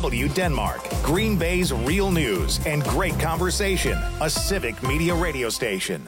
W Denmark, Green Bay's real news and great conversation, a civic media radio station.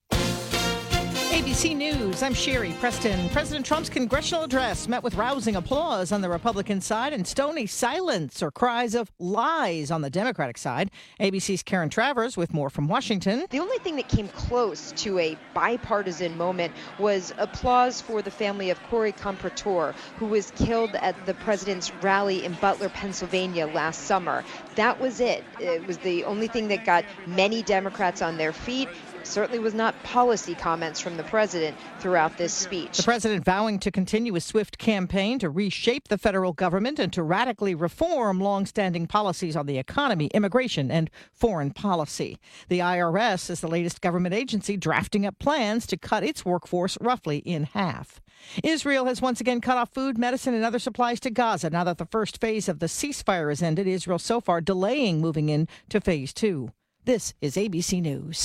ABC News, I'm Sherry Preston. President Trump's congressional address met with rousing applause on the Republican side and stony silence or cries of lies on the Democratic side. ABC's Karen Travers with more from Washington. The only thing that came close to a bipartisan moment was applause for the family of Corey Comprador, who was killed at the president's rally in Butler, Pennsylvania last summer. That was it. It was the only thing that got many Democrats on their feet. Certainly was not policy comments from the president throughout this speech. The president vowing to continue his swift campaign to reshape the federal government and to radically reform longstanding policies on the economy, immigration, and foreign policy. The IRS is the latest government agency drafting up plans to cut its workforce roughly in half. Israel has once again cut off food, medicine, and other supplies to Gaza. Now that the first phase of the ceasefire has ended, Israel so far delaying moving into phase 2. This is ABC News.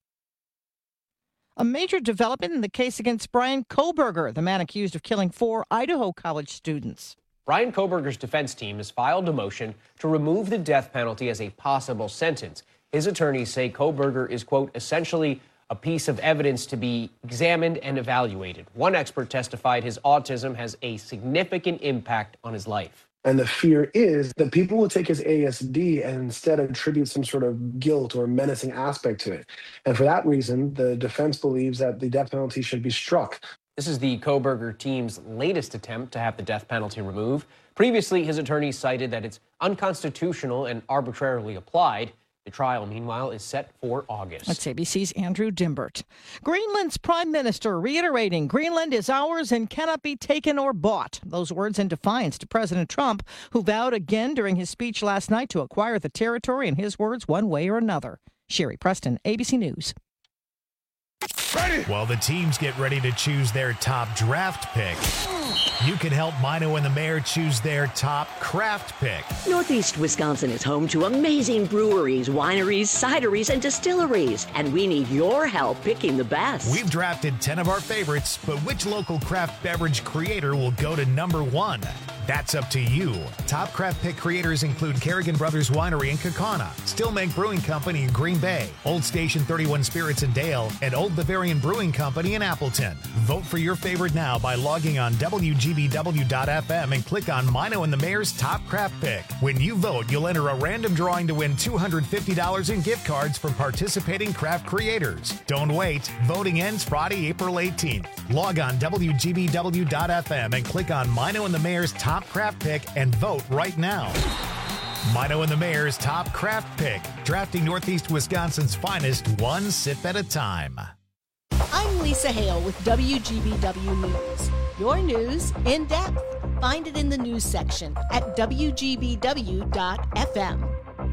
A major development in the case against Bryan Kohberger, the man accused of killing 4 Idaho college students. Bryan Kohberger's defense team has filed a motion to remove the death penalty as a possible sentence. His attorneys say Kohberger is, quote, essentially a piece of evidence to be examined and evaluated. One expert testified his autism has a significant impact on his life. And the fear is that people will take his ASD and instead attribute some sort of guilt or menacing aspect to it. And for that reason, the defense believes that the death penalty should be struck. This is the Kohberger team's latest attempt to have the death penalty removed. Previously, his attorneys cited that it's unconstitutional and arbitrarily applied. The trial, meanwhile, is set for August. That's ABC's Andrew Dimbert. Greenland's prime minister reiterating Greenland is ours and cannot be taken or bought. Those words in defiance to President Trump, who vowed again during his speech last night to acquire the territory, in his words, one way or another. Sherry Preston, ABC News. Ready. While the teams get ready to choose their top draft pick, you can help Mino and the Mayor choose their top craft pick. Northeast Wisconsin is home to amazing breweries, wineries, cideries, and distilleries, and we need your help picking the best. We've drafted 10 of our favorites, but which local craft beverage creator will go to number 1? That's up to you. Top craft pick creators include Kerrigan Brothers Winery in Kaukauna, Stillmake Brewing Company in Green Bay, Old Station 31 Spirits in Dale, and Old Bavarian Brewing Company in Appleton. Vote for your favorite now by logging on WGBW.FM and click on Mino and the Mayor's Top Craft Pick. When you vote, you'll enter a random drawing to win $250 in gift cards from participating craft creators. Don't wait. Voting ends Friday, April 18th. Log on WGBW.FM and click on Mino and the Mayor's Top Craft Pick and vote right now. Mino and the Mayor's Top Craft Pick, drafting Northeast Wisconsin's finest one sip at a time. I'm Lisa Hale with WGBW News. Your news in depth. Find it in the news section at WGBW.FM.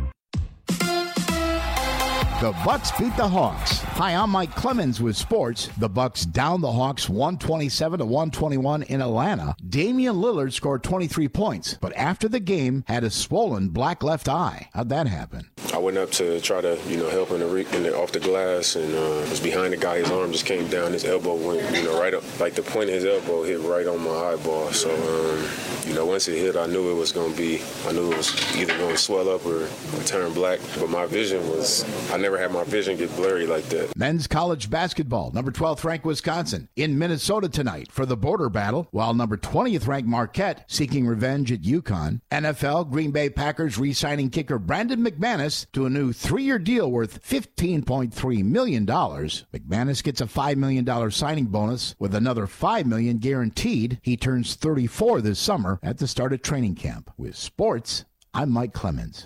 The Bucks beat the Hawks. Hi, I'm Mike Clemens with sports. The Bucks down the Hawks 127-121 in Atlanta. Damian Lillard scored 23 points, but after the game had a swollen black left eye. How'd that happen? I went up to try to, help in off the glass, and was behind the guy. His arm just came down. His elbow went, right up. Like the point of his elbow hit right on my eyeball. So, once it hit, I knew it was either going to swell up or turn black. But my vision was, I never had my vision get blurry like that. Men's college basketball, number 12th ranked Wisconsin in Minnesota tonight for the border battle, while number 20th ranked Marquette seeking revenge at UConn. NFL, Green Bay Packers re-signing kicker Brandon McManus to a new 3-year deal worth $15.3 million. McManus gets a $5 million signing bonus with another $5 million guaranteed. He turns 34 this summer at the start of training camp. With sports, I'm Mike Clemens.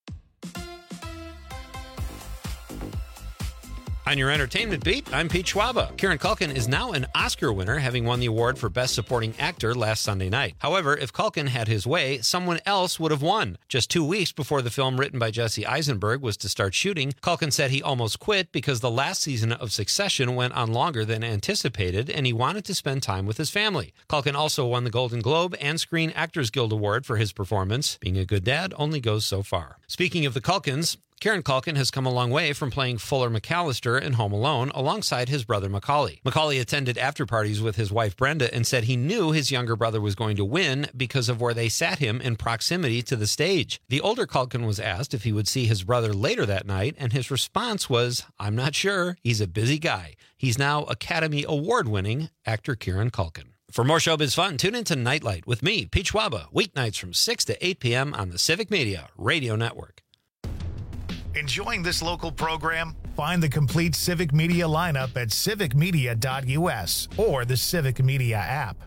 On your entertainment beat, I'm Pete Schwaba. Kieran Culkin is now an Oscar winner, having won the award for Best Supporting Actor last Sunday night. However, if Culkin had his way, someone else would have won. Just 2 weeks before the film written by Jesse Eisenberg was to start shooting, Culkin said he almost quit because the last season of Succession went on longer than anticipated, and he wanted to spend time with his family. Culkin also won the Golden Globe and Screen Actors Guild Award for his performance. Being a good dad only goes so far. Speaking of the Culkins, Kieran Culkin has come a long way from playing Fuller McAllister in Home Alone alongside his brother Macaulay. Macaulay attended after parties with his wife Brenda and said he knew his younger brother was going to win because of where they sat him in proximity to the stage. The older Culkin was asked if he would see his brother later that night, and his response was, "I'm not sure. He's a busy guy." He's now Academy Award-winning actor Kieran Culkin. For more showbiz fun, tune into Nightlight with me, Pete Schwaba, weeknights from 6 to 8 p.m. on the Civic Media Radio Network. Enjoying this local program? Find the complete Civic Media lineup at civicmedia.us or the Civic Media app.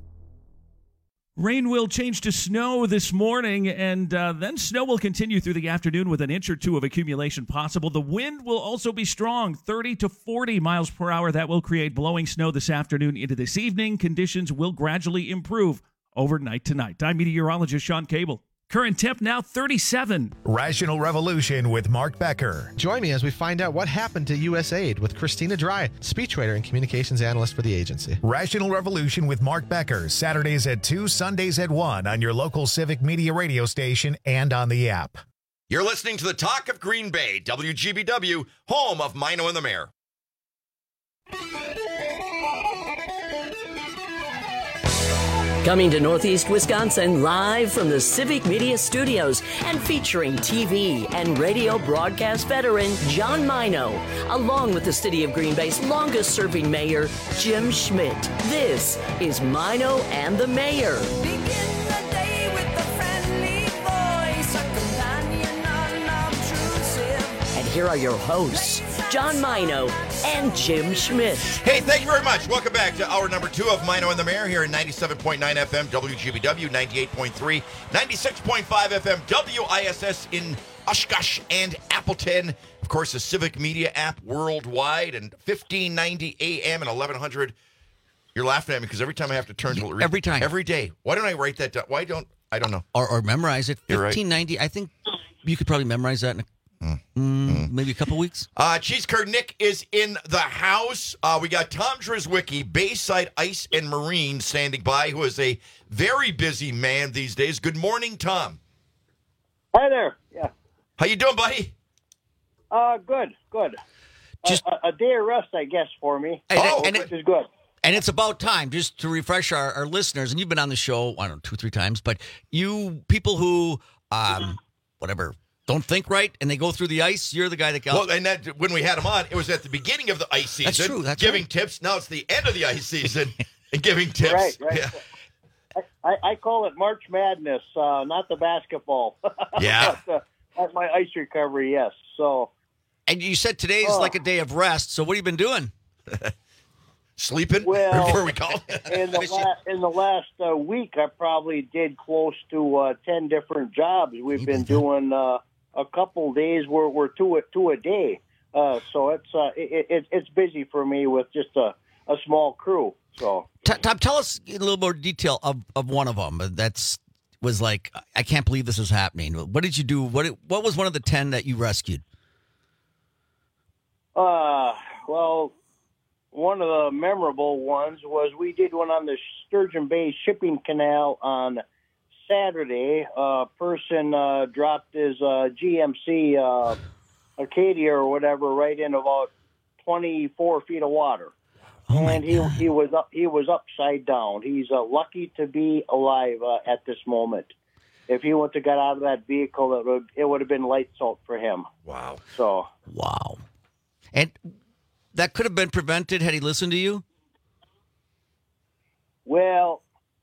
Rain will change to snow this morning, and then snow will continue through the afternoon with an inch or two of accumulation possible. The wind will also be strong, 30 to 40 miles per hour. That will create blowing snow this afternoon into this evening. Conditions will gradually improve overnight tonight. I'm meteorologist Sean Cable. Current temp now 37. Rational Revolution with Mark Becker. Join me as we find out what happened to USAID with Christina Dry, speechwriter and communications analyst for the agency. Rational Revolution with Mark Becker, Saturdays at 2, Sundays at 1 on your local Civic Media radio station and on the app. You're listening to the Talk of Green Bay, WGBW, home of Mino and the Mayor. Coming to Northeast Wisconsin live from the Civic Media Studios and featuring TV and radio broadcast veteran John Mino, along with the City of Green Bay's longest-serving mayor, Jim Schmidt. This is Mino and the Mayor. And here are your hosts, John Mino and Jim Schmidt. Hey, thank you very much. Welcome back to hour number 2 of Mino and the Mayor here at 97.9 FM WGBW, 98.3, 96.5 FM WISS in Oshkosh and Appleton. Of course, the Civic Media app worldwide and 1590 AM and 1100. You're laughing at me because every time I have to turn to every time. Every day. Why don't I write that down? I don't know. Or memorize it. You're right. 1590. I think you could probably memorize that in maybe a couple weeks. Cheese Curd Nick is in the house. We got Tom Drzwicki, Bayside Ice and Marine, standing by, who is a very busy man these days. Good morning, Tom. Hi there. Yeah. How you doing, buddy? Good. Just a day of rest, I guess, for me. Which is good. And it's about time, just to refresh our listeners, and you've been on the show, I don't know, 2-3 times, but you people who, don't think right, and they go through the ice, you're the guy that got... Well, and that when we had him on, it was at the beginning of the ice season. That's true, that's giving right. tips. Now it's the end of the ice season and giving tips. Right. Yeah. I call it March Madness, not the basketball. Yeah. At my ice recovery, yes. So. And you said today's like a day of rest, so what have you been doing? Sleeping? Well, before we call in the last week, I probably did close to 10 different jobs. We've been doing a couple days where we're two a day. So it's busy for me with just a small crew. So Tom, tell us a little more detail of one of them. Was like, I can't believe this is happening. What did you do? What was one of the 10 that you rescued? Well, one of the memorable ones was we did one on the Sturgeon Bay Shipping Canal on Saturday. A person dropped his GMC Acadia or whatever right in about 24 feet of water. And he was upside down. He's lucky to be alive at this moment. If he went to get out of that vehicle, it would have been lights out for him. Wow. So. Wow. And that could have been prevented had he listened to you? Well,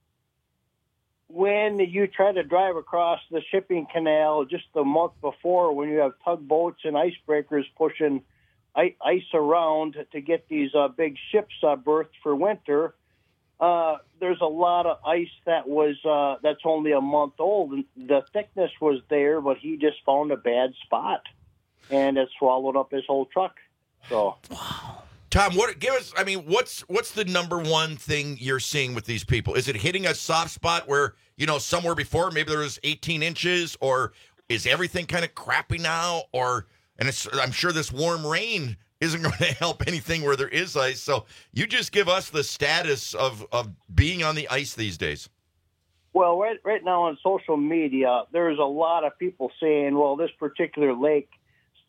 when you try to drive across the shipping canal just the month before, when you have tugboats and icebreakers pushing ice around to get these big ships berthed for winter, there's a lot of ice that's only a month old. And the thickness was there, but he just found a bad spot, and it swallowed up his whole truck. So, wow. Tom, what's the number one thing you're seeing with these people? Is it hitting a soft spot where, somewhere before maybe there was 18 inches, or is everything kind of crappy now? I'm sure this warm rain isn't going to help anything where there is ice. So you just give us the status of being on the ice these days. Well, right now on social media, there's a lot of people saying, well, this particular lake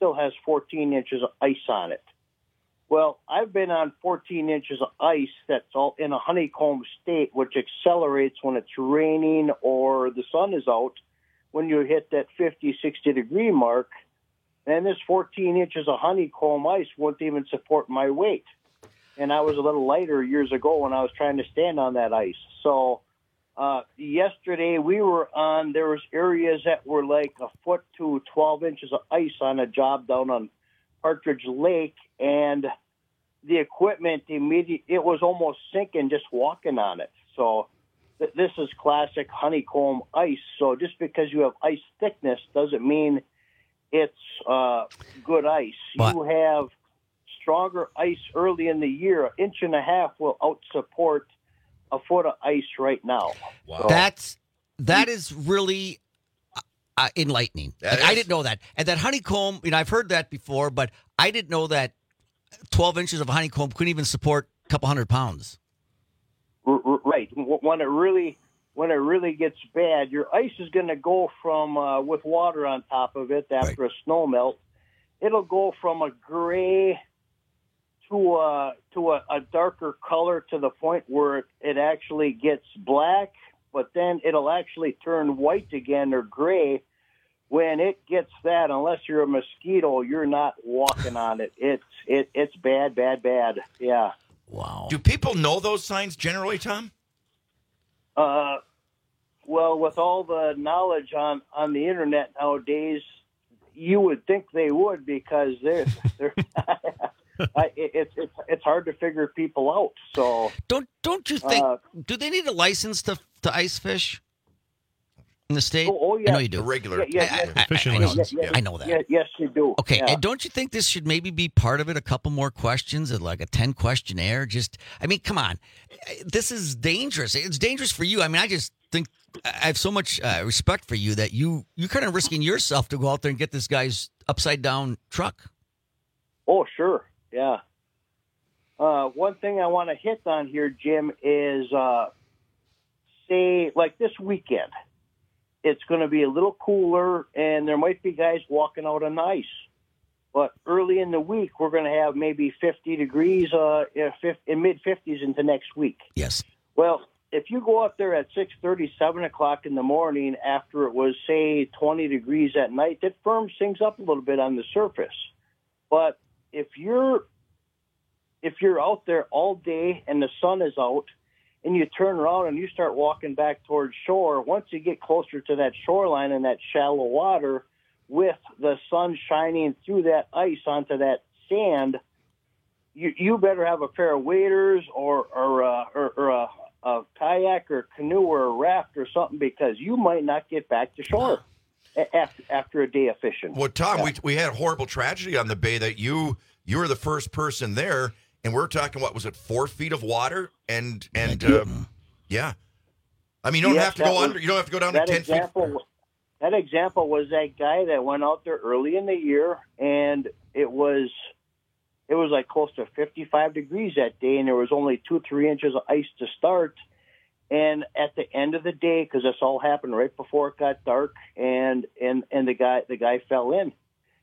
still has 14 inches of ice on it. Well, I've been on 14 inches of ice that's all in a honeycomb state, which accelerates when it's raining or the sun is out when you hit that 50, 60-degree mark. And this 14 inches of honeycomb ice wouldn't even support my weight. And I was a little lighter years ago when I was trying to stand on that ice. So yesterday there was areas that were like a foot to 12 inches of ice on a job down on Partridge Lake, and the equipment it was almost sinking just walking on it. So this is classic honeycomb ice. So just because you have ice thickness doesn't mean it's good ice. But you have stronger ice early in the year. 1.5 inches will out-support a foot of ice right now. Wow. That is really enlightening. I didn't know that. And that honeycomb, I've heard that before, but I didn't know that 12 inches of honeycomb couldn't even support a couple 100 pounds. Right. When it really gets bad, your ice is going to go from with water on top of it after a snow melt. It'll go from a gray to a darker color to the point where it actually gets black, but then it'll actually turn white again or gray. When it gets that, unless you're a mosquito, you're not walking on it. It's bad, bad, bad. Yeah. Wow. Do people know those signs generally, Tom? Well, with all the knowledge on the internet nowadays, you would think they would, because they're it's hard to figure people out. So don't you think? Do they need a license to ice fish in the state? Oh yeah, I know you do. A regular fishing license. I know that. Yes, you do. Okay, yeah. and don't you think this should maybe be part of it? A couple more questions, like a 10 questionnaire. Come on, this is dangerous. It's dangerous for you. I just think I have so much respect for you that you're kind of risking yourself to go out there and get this guy's upside down truck. Oh, sure. Yeah. One thing I want to hit on here, Jim, is say like this weekend, it's going to be a little cooler and there might be guys walking out on the ice. But early in the week, we're going to have maybe 50 degrees in mid-50s into next week. Yes. Well, if you go out there at 6:30, 7 o'clock in the morning after it was, say, 20 degrees at night, it firms things up a little bit on the surface. But if you're out there all day and the sun is out and you turn around and you start walking back towards shore, once you get closer to that shoreline and that shallow water with the sun shining through that ice onto that sand, you better have a pair of waders or a kayak or canoe or a raft or something, because you might not get back to shore after a day of fishing. Well, Tom, we had a horrible tragedy on the bay that you were the first person there, and we're talking, what was it, 4 feet of water? And yeah. I mean, you don't have to go under. You don't have to go down to 10 feet. That example was that guy that went out there early in the year, and it was like close to 55 degrees that day, and there was only 2-3 inches of ice to start. And at the end of the day, because this all happened right before it got dark, and the guy fell in,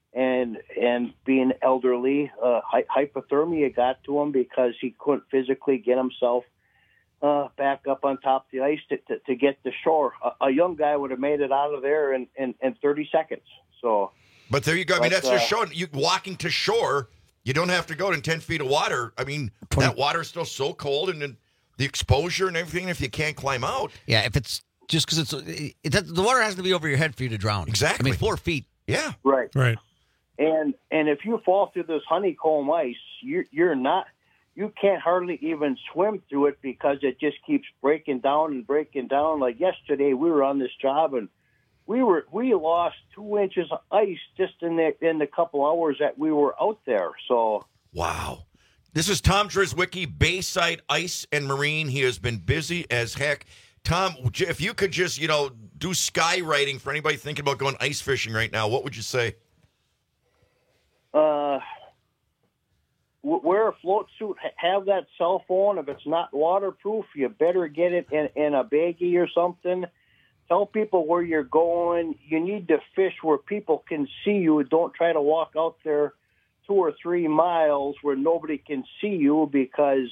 and being elderly, hypothermia got to him because he couldn't physically get himself back up on top of the ice to get to shore. A young guy would have made it out of there in 30 seconds. So, but there you go. I mean, that's just showing you walking to shore. You don't have to go in 10 feet of water. I mean, that water is still so cold, and the exposure and everything, if you can't climb out. Yeah, if it's just because the water has to be over your head for you to drown. Exactly. I mean, 4 feet. Yeah. Right. Right. And if you fall through this honeycomb ice, you can't hardly even swim through it because it just keeps breaking down and breaking down. Like yesterday, we were on this job and we lost 2 inches of ice just in the couple hours that we were out there. So wow. This is Tom Drzwicki, Bayside Ice and Marine. He has been busy as heck. Tom, if you could just, do skywriting for anybody thinking about going ice fishing right now, what would you say? Wear a float suit, have that cell phone. If it's not waterproof, you better get it in a baggie or something tell people where you're going. You need to fish where people can see you. Don't try to walk out there 2 or 3 miles where nobody can see you because,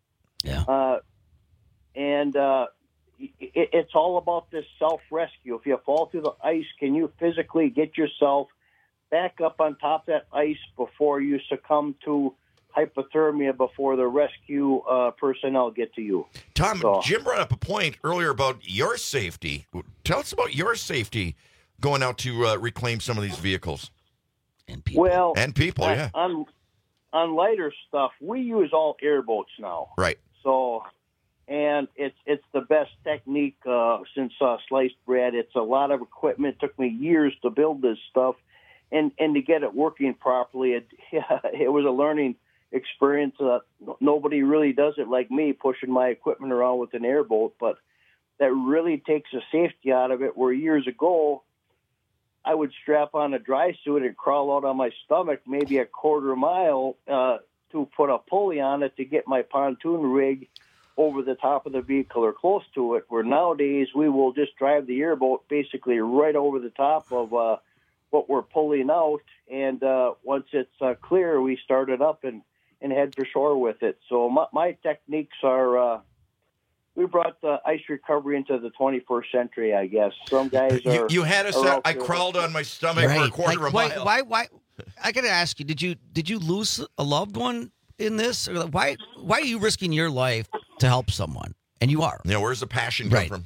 it's all about this self-rescue. If you fall through the ice, can you physically get yourself back up on top of that ice before you succumb to hypothermia before the rescue personnel get to you? Tom, Jim brought up a point earlier about your safety. Tell us about your safety going out to reclaim some of these vehicles. And people. Well, and people, yeah. On lighter stuff, we use all airboats now. Right. So, and it's the best technique since sliced bread. It's a lot of equipment. It took me years to build this stuff, and to get it working properly. It was a learning experience. Nobody really does it like me, pushing my equipment around with an airboat, but that really takes the safety out of it, where years ago I would strap on a dry suit and crawl out on my stomach maybe a quarter mile to put a pulley on it to get my pontoon rig over the top of the vehicle or close to it, where nowadays we will just drive the airboat basically right over the top of what we're pulling out, and once it's clear, we start it up and head for shore with it. So my techniques are, we brought the ice recovery into the 21st century, I guess. Some guys are... You had us at, I crawled on my stomach for a quarter of a mile. Why? I got to ask you, did you lose a loved one in this? Or why are you risking your life to help someone? And you are. Yeah, where's the passion come from?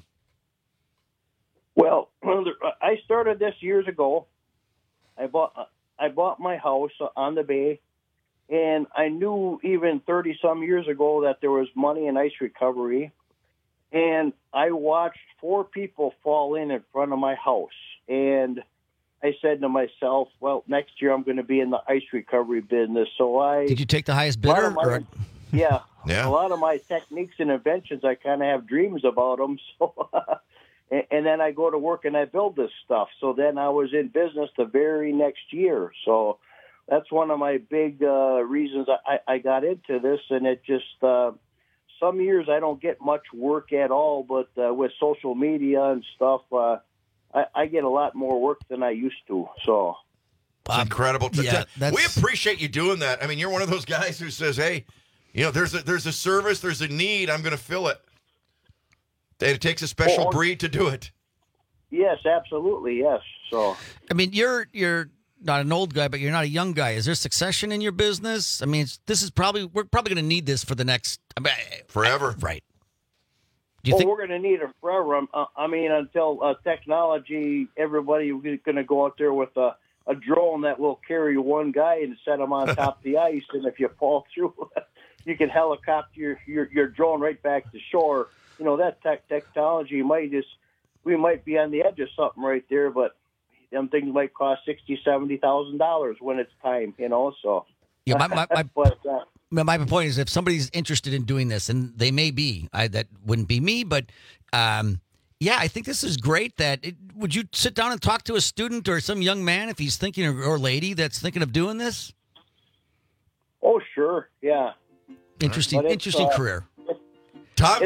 Well, I started this years ago. I bought my house on the bay, and I knew even 30-some years ago that there was money in ice recovery, and I watched 4 people fall in front of my house, and I said to myself, well, next year I'm going to be in the ice recovery business. So Did you take the highest bidder? Yeah. A lot of my techniques and inventions, I kind of have dreams about them, so... And then I go to work and I build this stuff. So then I was in business the very next year. So that's one of my big reasons I got into this. And it just, some years I don't get much work at all, but with social media and stuff, I get a lot more work than I used to. So it's incredible. Yeah, we appreciate you doing that. I mean, you're one of those guys who says, hey, there's a service, there's a need, I'm going to fill it. It takes a special breed to do it. Yes, absolutely, yes. So, I mean, you're not an old guy, but you're not a young guy. Is there succession in your business? I mean, we're probably going to need this for the next forever, right? Do you think we're going to need it forever? I mean, until technology, everybody is going to go out there with a drone that will carry one guy and set him on top of the ice, and if you fall through, you can helicopter your drone right back to shore. That technology we might be on the edge of something right there, but them things might cost $60,000-$70,000 when it's time, So yeah, my point is, if somebody's interested in doing this, and they may be, that wouldn't be me, but I think this is great. Would you sit down and talk to a student or some young man if he's thinking or lady that's thinking of doing this? Oh, sure, yeah. Interesting career. Tom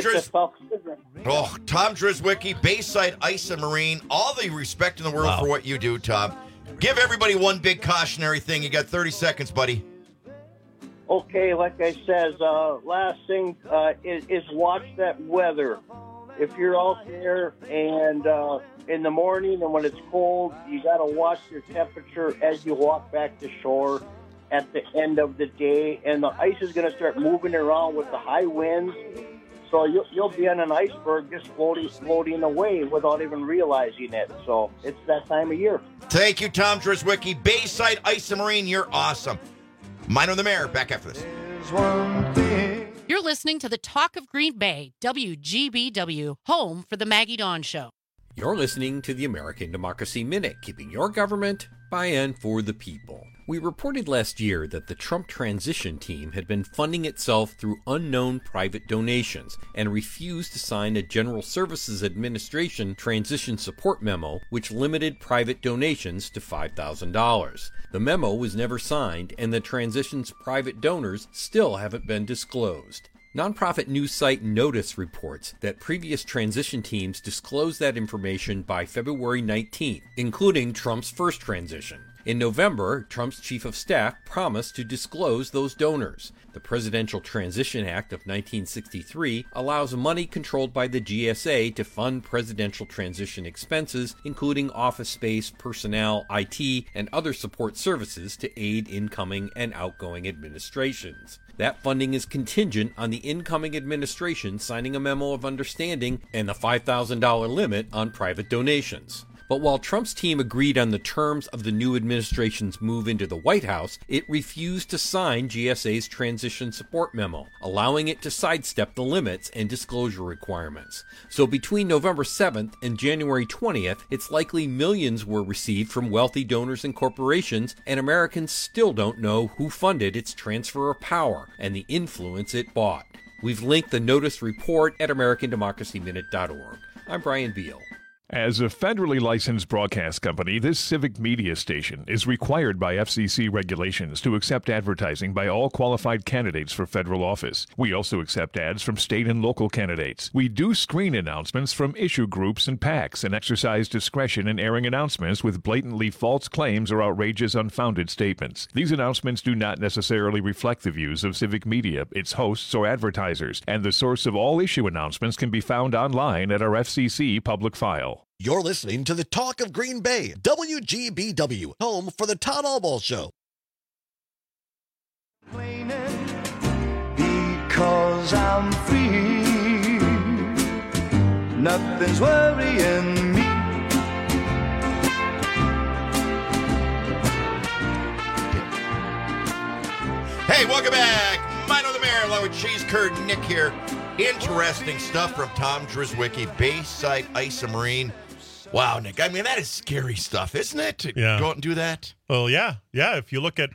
Drizwicki, Bayside Ice and Marine, all the respect in the world for what you do, Tom. Give everybody one big cautionary thing. You got 30 seconds, buddy. Okay, like I said, last thing is watch that weather. If you're out there and in the morning and when it's cold, you got to watch your temperature as you walk back to shore at the end of the day. And the ice is going to start moving around with the high winds. So you'll be on an iceberg just floating away without even realizing it. So it's that time of year. Thank you, Tom Drizwicki. Bayside Ice and Marine, you're awesome. Mine on the Mayor, back after this. You're listening to the Talk of Green Bay, WGBW, home for the Maggie Dawn Show. You're listening to the American Democracy Minute, keeping your government by and for the people. We reported last year that the Trump transition team had been funding itself through unknown private donations and refused to sign a General Services Administration transition support memo, which limited private donations to $5,000. The memo was never signed, and the transition's private donors still haven't been disclosed. Nonprofit news site Notice reports that previous transition teams disclosed that information by February 19th, including Trump's first transition. In November, Trump's chief of staff promised to disclose those donors. The Presidential Transition Act of 1963 allows money controlled by the GSA to fund presidential transition expenses, including office space, personnel, IT, and other support services to aid incoming and outgoing administrations. That funding is contingent on the incoming administration signing a memo of understanding and the $5,000 limit on private donations. But while Trump's team agreed on the terms of the new administration's move into the White House, it refused to sign GSA's transition support memo, allowing it to sidestep the limits and disclosure requirements. So between November 7th and January 20th, it's likely millions were received from wealthy donors and corporations, and Americans still don't know who funded its transfer of power and the influence it bought. We've linked the Notice report at AmericanDemocracyMinute.org. I'm Brian Beal. As a federally licensed broadcast company, this civic media station is required by FCC regulations to accept advertising by all qualified candidates for federal office. We also accept ads from state and local candidates. We do screen announcements from issue groups and PACs and exercise discretion in airing announcements with blatantly false claims or outrageous, unfounded statements. These announcements do not necessarily reflect the views of civic media, its hosts, or advertisers, and the source of all issue announcements can be found online at our FCC public file. You're listening to the Talk of Green Bay, WGBW, home for the Todd Albaugh Show. Because I'm free, nothing's worrying me. Hey, welcome back. Mino the Mayor along with Cheese Curd Nick here. Interesting stuff from Tom Driswicki, Bayside Ice and Marine. Wow, Nick, I mean, that is scary stuff, isn't it? To go out and do that? Well, yeah. If you look at,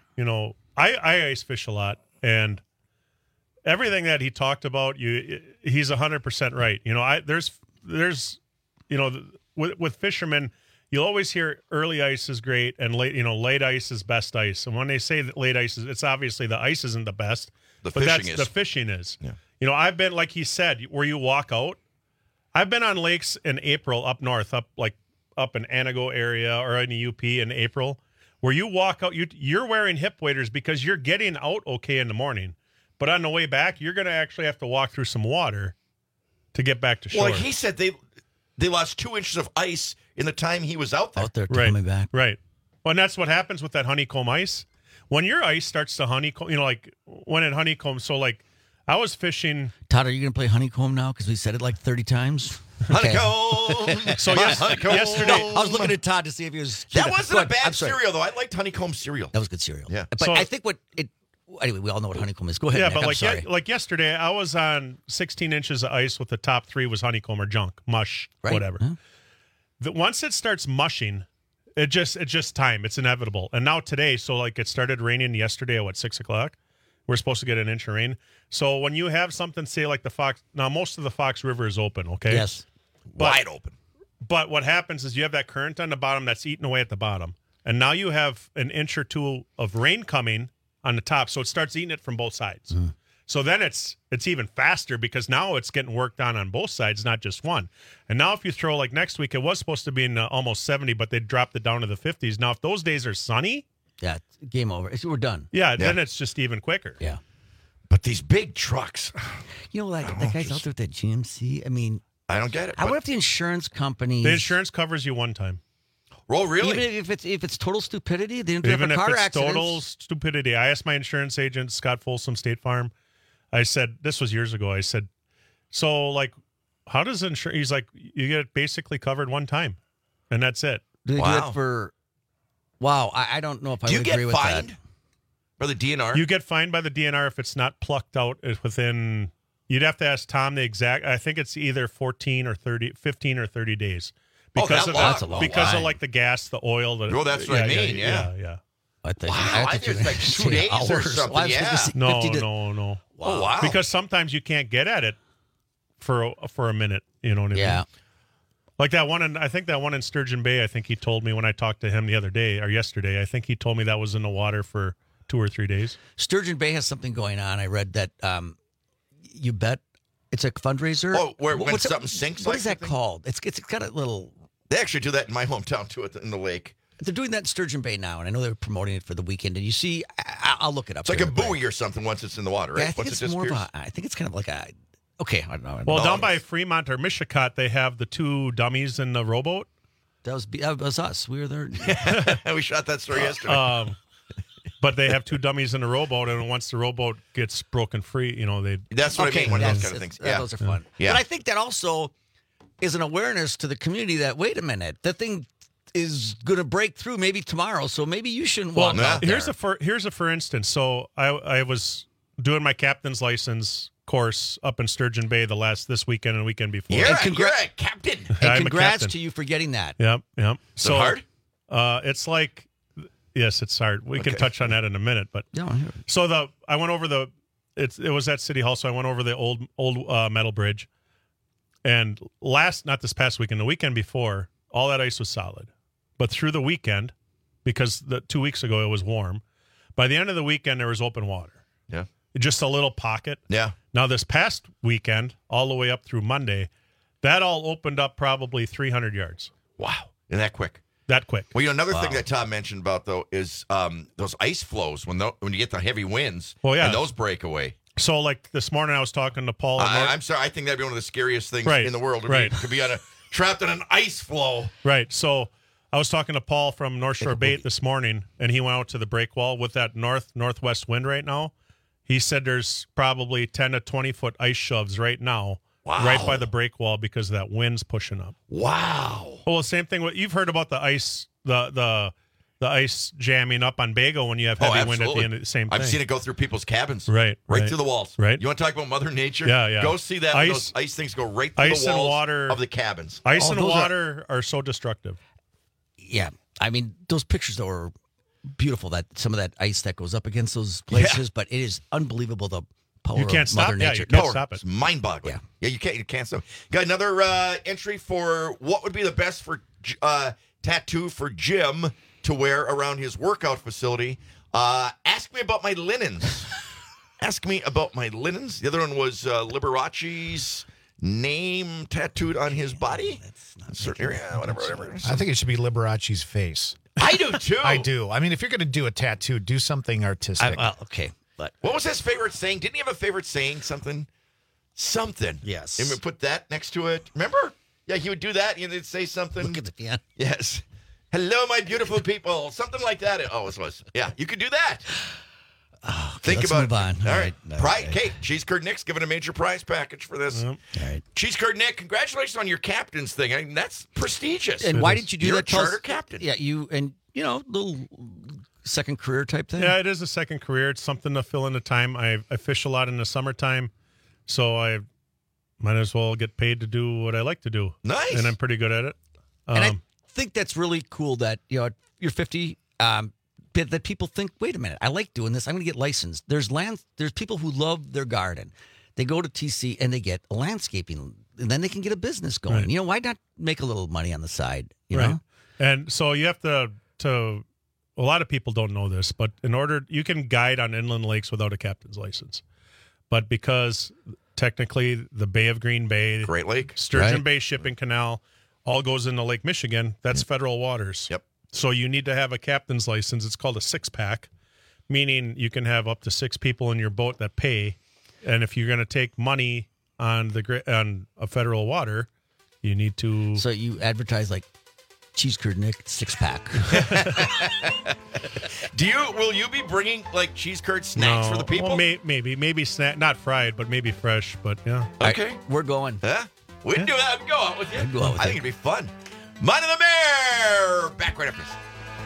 I ice fish a lot, and everything that he talked about, he's 100% right. There's with fishermen, you'll always hear early ice is great and late ice is best ice. And when they say that late ice is, it's obviously the ice isn't the best. The fishing is. Yeah. I've been, like he said, where you walk out, I've been on lakes in April up north, up in Anago area or in the UP in April, where you walk out, you're wearing hip waders because you're getting out okay in the morning. But on the way back, you're going to actually have to walk through some water to get back to shore. Well, like he said, they lost 2 inches of ice in the time he was out there. Coming back. Right. Well, and that's what happens with that honeycomb ice. When your ice starts to honeycomb, when it honeycombs, so I was fishing. Todd, are you going to play honeycomb now? Because we said it like 30 times. Honeycomb. So yesterday, I was looking at Todd to see if he was. That wasn't a bad cereal, though. I liked honeycomb cereal. That was good cereal. Yeah. But I think anyway, we all know what honeycomb is. Go ahead. Yeah, Nick, but like yesterday, I was on 16 inches of ice with the top 3 was honeycomb or junk, mush, whatever. Huh? Once it starts mushing, it's just time. It's inevitable. And now today, so it started raining yesterday at 6 o'clock. We're supposed to get an inch of rain. So when you have something, say like the Fox, now most of the Fox River is open, okay? Yes. Wide open. But what happens is you have that current on the bottom that's eating away at the bottom. And now you have an inch or two of rain coming on the top. So it starts eating it from both sides. Mm. So then it's even faster because now it's getting worked on both sides, not just one. And now if you throw next week, it was supposed to be in almost 70, but they dropped it down to the 50s. Now if those days are sunny. Yeah, game over. We're done. Yeah, then it's just even quicker. Yeah. But these big trucks. That guy's out there with that GMC. I mean. I don't get it. I wonder if the insurance company. The insurance covers you one time. Well, really? Even if it's total stupidity? They don't have even a car if it's accidents? total stupidity. I asked my insurance agent, Scott Folsom, State Farm. I said, this was years ago. I said, so how does insurance? He's like, you get it basically covered one time, and that's it. Do they do it for? Wow, I don't know if I would agree with that. Do you get fined by the DNR? You get fined by the DNR if it's not plucked out within. You'd have to ask Tom the exact. I think it's either 15 or 30 days. Because of that's a long because line. of the gas, the oil. That's what I mean. Yeah. I think, wow, I think it's 2 days or something. Yeah. No. Oh, wow. Because sometimes you can't get at it for a minute. You know what I mean? Yeah. Like that one, I think that one in Sturgeon Bay. I think he told me when I talked to him the other day or yesterday. I think he told me that was in the water for 2 or 3 days. Sturgeon Bay has something going on. I read that You Bet. It's a fundraiser. Oh, when something sinks. What is that called? It's got a little. They actually do that in my hometown too, in the lake. They're doing that in Sturgeon Bay now, and I know they're promoting it for the weekend. And you see, I'll look it up. It's like a buoy or something once it's in the water, right? Yeah, I think it's more of a. I think it's kind of like a. Okay, I don't know. Well, down by Fremont or Mishicot, they have the 2 dummies in the rowboat. That was us. We were there. We shot that story yesterday. But they have 2 dummies in a rowboat, and once the rowboat gets broken free, they. That's what I mean. One of those kind of things. Yeah, those are fun. Yeah. But I think that also is an awareness to the community that wait a minute, that thing is going to break through maybe tomorrow, so maybe you shouldn't walk out there. Here's a for instance. So I was doing my captain's license course up in Sturgeon Bay this weekend and the weekend before. You're a captain. And congrats to you for getting that. Yep. So hard? It's like, yes, it's hard. We can touch on that in a minute, but so I went over it was at City Hall, so I went over the old metal bridge, and not this past weekend, the weekend before, all that ice was solid, but through the weekend, because 2 weeks ago it was warm, by the end of the weekend there was open water. Yeah. Just a little pocket. Yeah. Now, this past weekend, all the way up through Monday, that all opened up probably 300 yards. Wow. And that quick. That quick. Well, another thing that Tom mentioned about, though, is those ice flows when you get the heavy winds and those break away. So, like this morning, I was talking to Paul. I'm sorry. I think that'd be one of the scariest things in the world to be trapped in an ice flow. Right. So, I was talking to Paul from North Shore Bait this morning, and he went out to the break wall with that northwest wind right now. He said there's probably 10 to 20-foot ice shoves right now, right by the break wall because that wind's pushing up. Wow. Well, same thing. You've heard about the ice, the ice jamming up on Bago when you have heavy wind at the end. Same thing. I've seen it go through people's cabins. Right through the walls. Right. You want to talk about Mother Nature? Yeah. Go see that. Those ice things go right through the walls of the cabins. Ice and water are so destructive. Yeah. I mean, those pictures that were beautiful, that some of that ice that goes up against those places, but it is unbelievable the power of Mother Nature. You can't stop it. It's mind-boggling. Yeah, you can't stop. Got another entry for what would be the best for tattoo for Jim to wear around his workout facility. Ask me about my linens. Ask me about my linens. The other one was Liberace's name tattooed on his body. Certain area, whatever. I think it should be Liberace's face. I do too. I do. I mean, if you're going to do a tattoo, do something artistic. Okay, but what was his favorite saying? Didn't he have a favorite saying? Something. Yes. And we put that next to it. Remember? Yeah, he would do that. He'd say something. Look at the piano. Yes. Hello, my beautiful people. Something like that. Oh, it was. Yeah, you could do that. Oh, okay, Think about it. All right. Prize, Kate, Cheese Curd Nick's giving a major prize package for this. All right. Cheese Curd Nick, congratulations on your captain's thing. I mean, that's prestigious. And why did you do You're that? You're a charter captain. Yeah, little second career type thing. Yeah, it is a second career. It's something to fill in the time. I fish a lot in the summertime, so I might as well get paid to do what I like to do. Nice. And I'm pretty good at it. And I think that's really cool that, you're 50, that people think, wait a minute, I like doing this. I'm going to get licensed. There's people who love their garden. They go to TC and they get a landscaping, and then they can get a business going. Right. Why not make a little money on the side? You right. know? And so you have to, a lot of people don't know this, but you can guide on inland lakes without a captain's license. But because technically the Bay of Green Bay, Great Lake, Sturgeon Bay Shipping Canal, all goes into Lake Michigan, that's federal waters. Yep. So you need to have a captain's license. It's called a 6-pack, meaning you can have up to 6 people in your boat that pay. And if you're going to take money on a federal water, you need to. So you advertise like Cheese Curd Nick 6-pack. Will you be bringing like cheese curd snacks for the people? Well, maybe snack, not fried, but maybe fresh. But yeah. Okay, right, we're going. Yeah, we can do that. I'd go out with you. I'd go out with I think it'd be fun. Mind of the Mayor. Back right after this.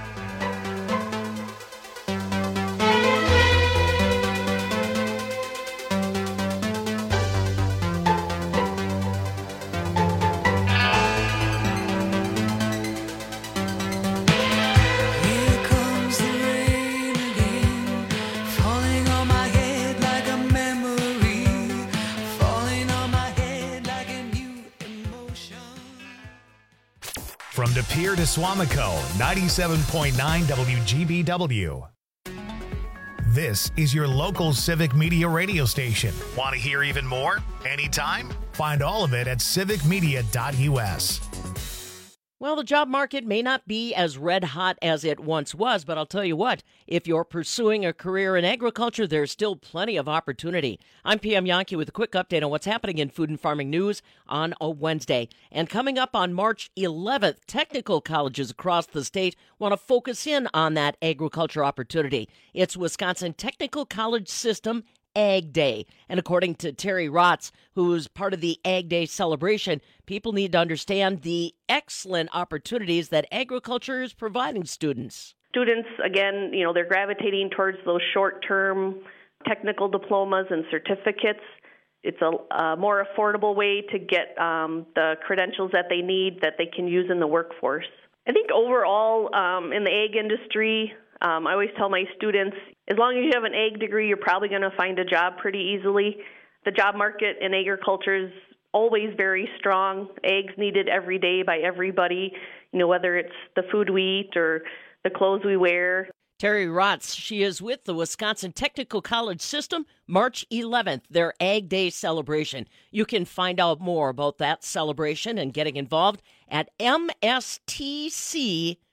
From De Pere to Swamico, 97.9 WGBW. This is your local Civic Media radio station. Want to hear even more? Anytime? Find all of it at civicmedia.us. Well, the job market may not be as red hot as it once was, but I'll tell you what, if you're pursuing a career in agriculture, there's still plenty of opportunity. I'm PM Yankee with a quick update on what's happening in food and farming news on a Wednesday. And coming up on March 11th, technical colleges across the state want to focus in on that agriculture opportunity. It's Wisconsin Technical College System Ag Day. And according to Terry Rotz, who's part of the Ag Day celebration, people need to understand the excellent opportunities that agriculture is providing students. Students, again, they're gravitating towards those short-term technical diplomas and certificates. It's a more affordable way to get the credentials that they need that they can use in the workforce. I think overall in the ag industry, I always tell my students, as long as you have an ag degree, you're probably going to find a job pretty easily. The job market in agriculture is always very strong. Ag's needed every day by everybody, whether it's the food we eat or the clothes we wear. Terry Rotz, she is with the Wisconsin Technical College System, March 11th, their Ag Day celebration. You can find out more about that celebration and getting involved at mstc.edu.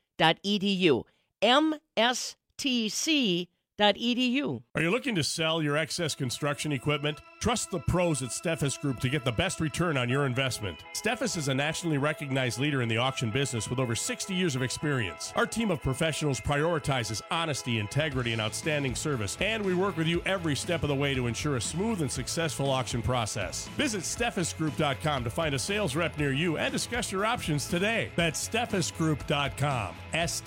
mstc.edu. Are you looking to sell your excess construction equipment? Trust the pros at Steffes Group to get the best return on your investment. Steffes is a nationally recognized leader in the auction business with over 60 years of experience. Our team of professionals prioritizes honesty, integrity, and outstanding service, and we work with you every step of the way to ensure a smooth and successful auction process. Visit SteffesGroup.com to find a sales rep near you and discuss your options today. That's SteffesGroup.com.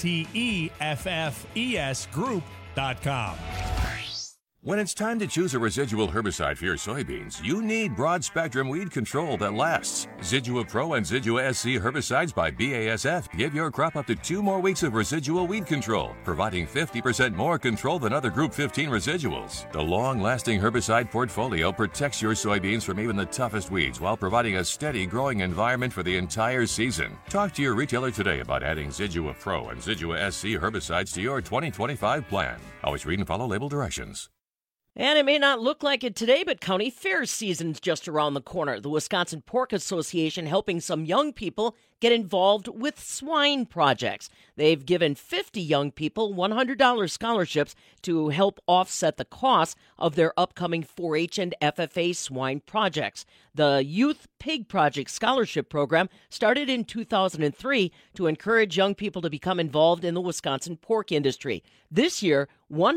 STEFFES Group.com. When it's time to choose a residual herbicide for your soybeans, you need broad-spectrum weed control that lasts. Zidua Pro and Zidua SC herbicides by BASF give your crop up to 2 more weeks of residual weed control, providing 50% more control than other Group 15 residuals. The long-lasting herbicide portfolio protects your soybeans from even the toughest weeds while providing a steady growing environment for the entire season. Talk to your retailer today about adding Zidua Pro and Zidua SC herbicides to your 2025 plan. Always read and follow label directions. And it may not look like it today, but county fair season's just around the corner. The Wisconsin Pork Association helping some young people get involved with swine projects. They've given 50 young people $100 scholarships to help offset the costs of their upcoming 4-H and FFA swine projects. The Youth Pig Project Scholarship Program started in 2003 to encourage young people to become involved in the Wisconsin pork industry. This year,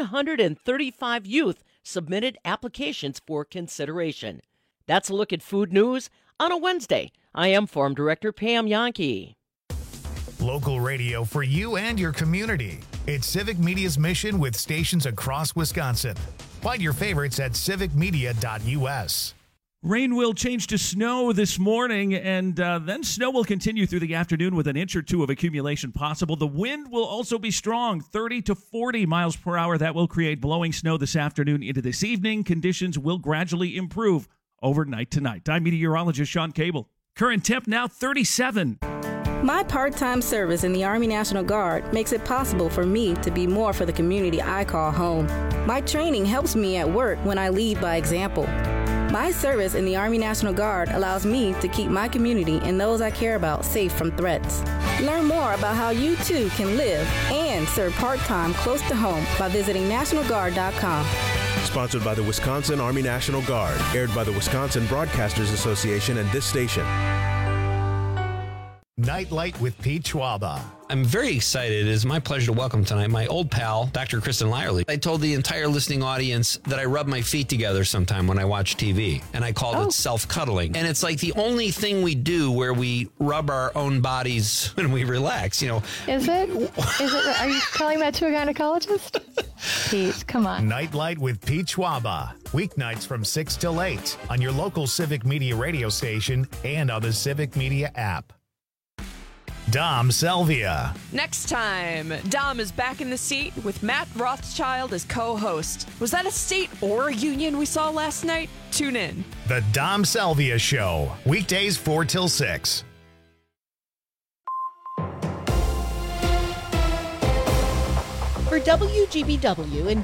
135 youth submitted applications for consideration. That's a look at food news on a Wednesday. I am Farm Director Pam Yankee. Local radio for you and your community. It's Civic Media's mission with stations across Wisconsin. Find your favorites at civicmedia.us. Rain will change to snow this morning, and then snow will continue through the afternoon with an inch or two of accumulation possible. The wind will also be strong, 30 to 40 miles per hour. That will create blowing snow this afternoon into this evening. Conditions will gradually improve overnight tonight. I'm meteorologist Sean Cable. Current temp now 37. My part-time service in the Army National Guard makes it possible for me to be more for the community I call home. My training helps me at work when I lead by example. My service in the Army National Guard allows me to keep my community and those I care about safe from threats. Learn more about how you too can live and serve part-time close to home by visiting NationalGuard.com. Sponsored by the Wisconsin Army National Guard. Aired by the Wisconsin Broadcasters Association and this station. Nightlight with Pete Schwaba. I'm very excited. It is my pleasure to welcome tonight my old pal, Dr. Kristen Lyerly. I told the entire listening audience that I rub my feet together sometime when I watch TV, and I called it self-cuddling. And it's like the only thing we do where we rub our own bodies when we relax, Is it? Are you telling that to a gynecologist? Pete, come on. Nightlight with Pete Schwaba. Weeknights from 6 till 8 on your local Civic Media radio station and on the Civic Media app. Dom Selvia. Next time, Dom is back in the seat with Matt Rothschild as co-host. Was that a state or a union we saw last night? Tune in. The Dom Selvia Show. Weekdays 4 till 6. For WGBW and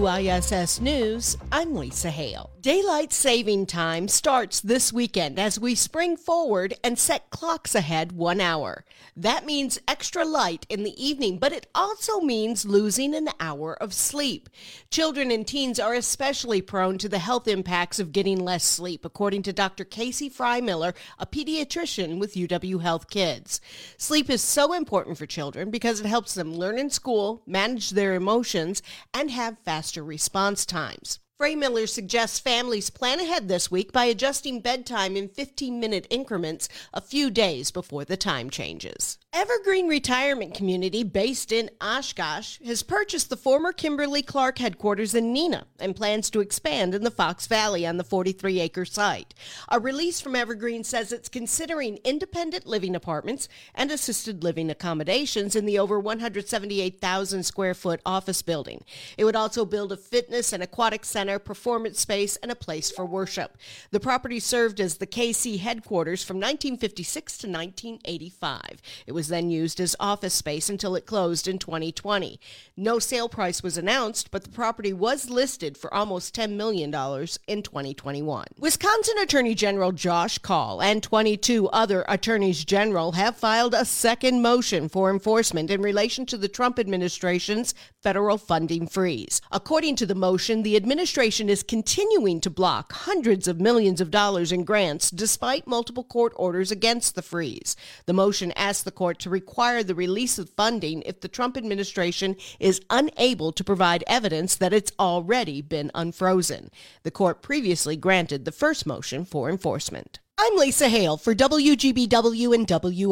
WISS News, I'm Lisa Hale. Daylight saving time starts this weekend as we spring forward and set clocks ahead 1 hour. That means extra light in the evening, but it also means losing an hour of sleep. Children and teens are especially prone to the health impacts of getting less sleep, according to Dr. Casey Frymiller, a pediatrician with UW Health Kids. Sleep is so important for children because it helps them learn in school, manage their emotions, and have faster response times. Frymiller suggests families plan ahead this week by adjusting bedtime in 15-minute increments a few days before the time changes. Evergreen Retirement Community, based in Oshkosh, has purchased the former Kimberly-Clark headquarters in Neenah and plans to expand in the Fox Valley on the 43-acre site. A release from Evergreen says it's considering independent living apartments and assisted living accommodations in the over 178,000 square foot office building. It would also build a fitness and aquatic center, performance space, and a place for worship. The property served as the KC headquarters from 1956 to 1985. It was then used as office space until it closed in 2020. No sale price was announced, but the property was listed for almost $10 million in 2021. Wisconsin Attorney General Josh Kaul and 22 other attorneys general have filed a second motion for enforcement in relation to the Trump administration's federal funding freeze. According to the motion, the administration is continuing to block hundreds of millions of dollars in grants despite multiple court orders against the freeze. The motion asks the court to require the release of funding if the Trump administration is unable to provide evidence that it's already been unfrozen. The court previously granted the first motion for enforcement. I'm Lisa Hale for WGBW and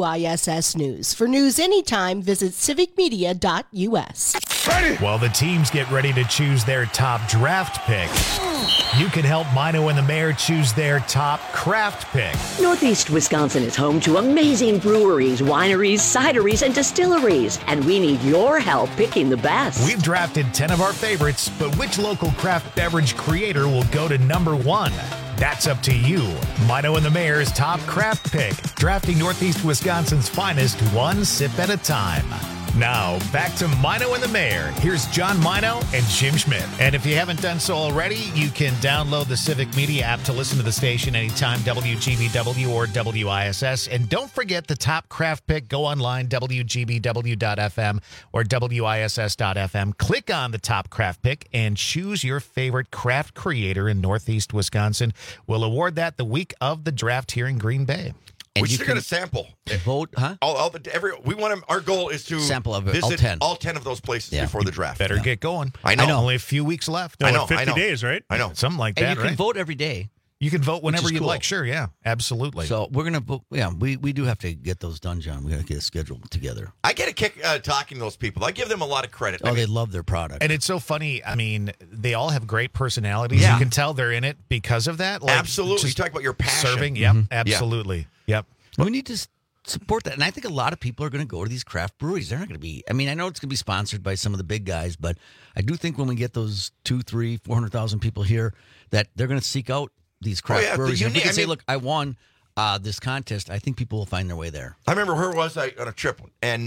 WISS News. For news anytime, visit civicmedia.us. While the teams get ready to choose their top draft pick, you can help Mino and the Mayor choose their top craft pick. Northeast Wisconsin is home to amazing breweries, wineries, cideries, and distilleries, and we need your help picking the best. We've drafted 10 of our favorites, but which local craft beverage creator will go to number 1? That's up to you. Mino and the Mayor's top craft pick, drafting Northeast Wisconsin's finest one sip at a time. Now, back to Mino and the Mayor. Here's John Mino and Jim Schmidt. And if you haven't done so already, you can download the Civic Media app to listen to the station anytime, WGBW or WISS. And don't forget the top craft pick. Go online, WGBW.FM or WISS.FM. Click on the top craft pick and choose your favorite craft creator in Northeast Wisconsin. We'll award that the week of the draft here in Green Bay. And we should get a sample. Vote, huh? Our goal is to sample of visit all 10 of those places before the draft. Better get going. I know. Only a few weeks left. No, I know. 50 days, right? I know. Something like that, and you can vote every day. You can vote whenever you'd cool. like. Sure, yeah, absolutely. So we're going to vote. Yeah, we do have to get those done, John. We got to get a schedule together. I get a kick talking to those people. I give them a lot of credit. They love their product. And it's so funny. I mean, they all have great personalities. Yeah. You can tell they're in it because of that. Like, absolutely. You talk about your passion. Serving. Yep, absolutely. Yep. We need to support that. And I think a lot of people are going to go to these craft breweries. They're not going to be, I mean, I know it's going to be sponsored by some of the big guys, but I do think when we get those 200,000, 300,000, 400,000 people here, that they're going to seek out these craft breweries. And if we can say, look, I won this contest, I think people will find their way there. I remember where was I on a trip, and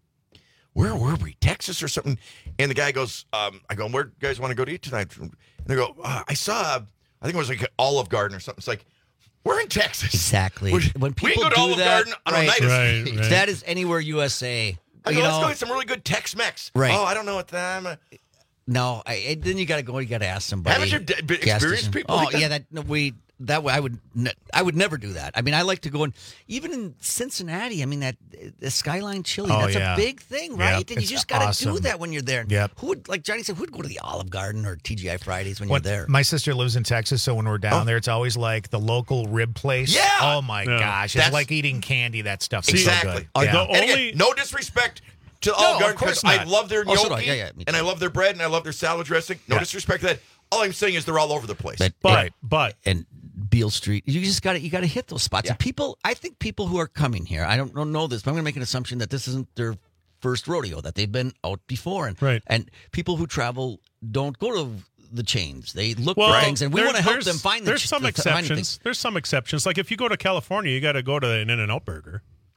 where were we? Texas or something? And the guy goes, I go, where do you guys want to go to eat tonight? And they go, I saw, I think it was like Olive Garden or something. It's like, we're in Texas. Exactly. When people we can go to do Olive that, Garden on a night of right. That is anywhere USA. I go, let's go get some really good Tex-Mex. Right. Oh, I don't know what that. No, then you got to go. You got to ask somebody. Haven't you experienced people? Oh, like that? yeah. That way, I would never do that. I mean, I like to go and even in Cincinnati. I mean, the Skyline Chili. That's a big thing, right? Yep, and you just got to do that when you're there. Yep. Who would, like Johnny said, who'd go to the Olive Garden or TGI Fridays when you're there? My sister lives in Texas, so when we're down there, it's always like the local rib place. Yeah. Oh my gosh, it's like eating candy. That stuff is so good. Yeah. And again, no disrespect to Olive Garden because I love their gnocchi and I love their bread and I love their salad dressing. No disrespect to that. All I'm saying is they're all over the place. But and Beale Street, you got to hit those spots. Yeah. And people, I think people who are coming here, I don't know this, but I'm going to make an assumption that this isn't their first rodeo, that they've been out before, and people who travel don't go to the chains. They look for things, and we want to help them find. There's some exceptions. There's some exceptions. Like if you go to California, you got to go to an In-N-Out Burger.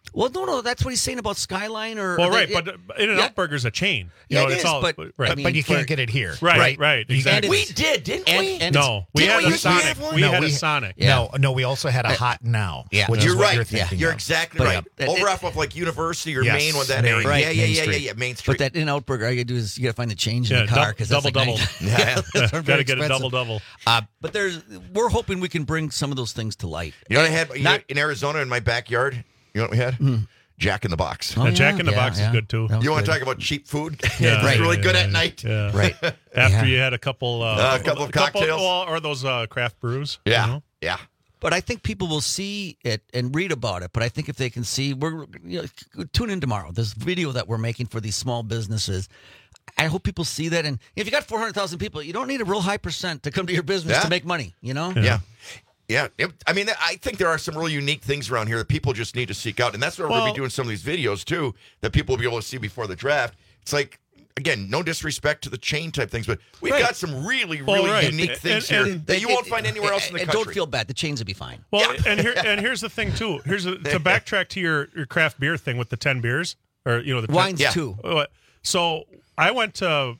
Well, no, that's what he's saying about Skyline or. Well, right, but In-N-Out Burger's a chain. It's all. But you can't get it here. Right. Exactly. We did, didn't we? No, we had a Sonic. We had a Sonic. No, we also had a Hot Now. Yeah, which you're is what right. You're thinking You're of. exactly right. Over off of like University or Main, with that area. Right. Yeah. Main Street. But that In-N-Out Burger, all you got to do is you got to find the change in the car because double. Yeah, got to get a double. But we're hoping we can bring some of those things to light. You know what I had in Arizona in my backyard? You know what we had? Jack in the Box. Jack in the Box is good too. You want to talk about cheap food? Yeah, it's really good at night. Yeah. Right. After you had a couple of cocktails or those craft brews. Yeah. You know? Yeah. But I think people will see it and read about it. But I think if they can see, tune in tomorrow. This video that we're making for these small businesses. I hope people see that. And if you got 400,000 people, you don't need a real high percent to come to your business to make money. You know? Yeah. Yeah, I think there are some really unique things around here that people just need to seek out, and that's why we're going to be doing some of these videos too that people will be able to see before the draft. It's like, again, no disrespect to the chain type things, but we've got some really unique things here that you won't find anywhere else in the country. Don't feel bad; the chains will be fine. Well, and here's the thing too. To backtrack to your craft beer thing with the 10 beers, or the wines too. So I went to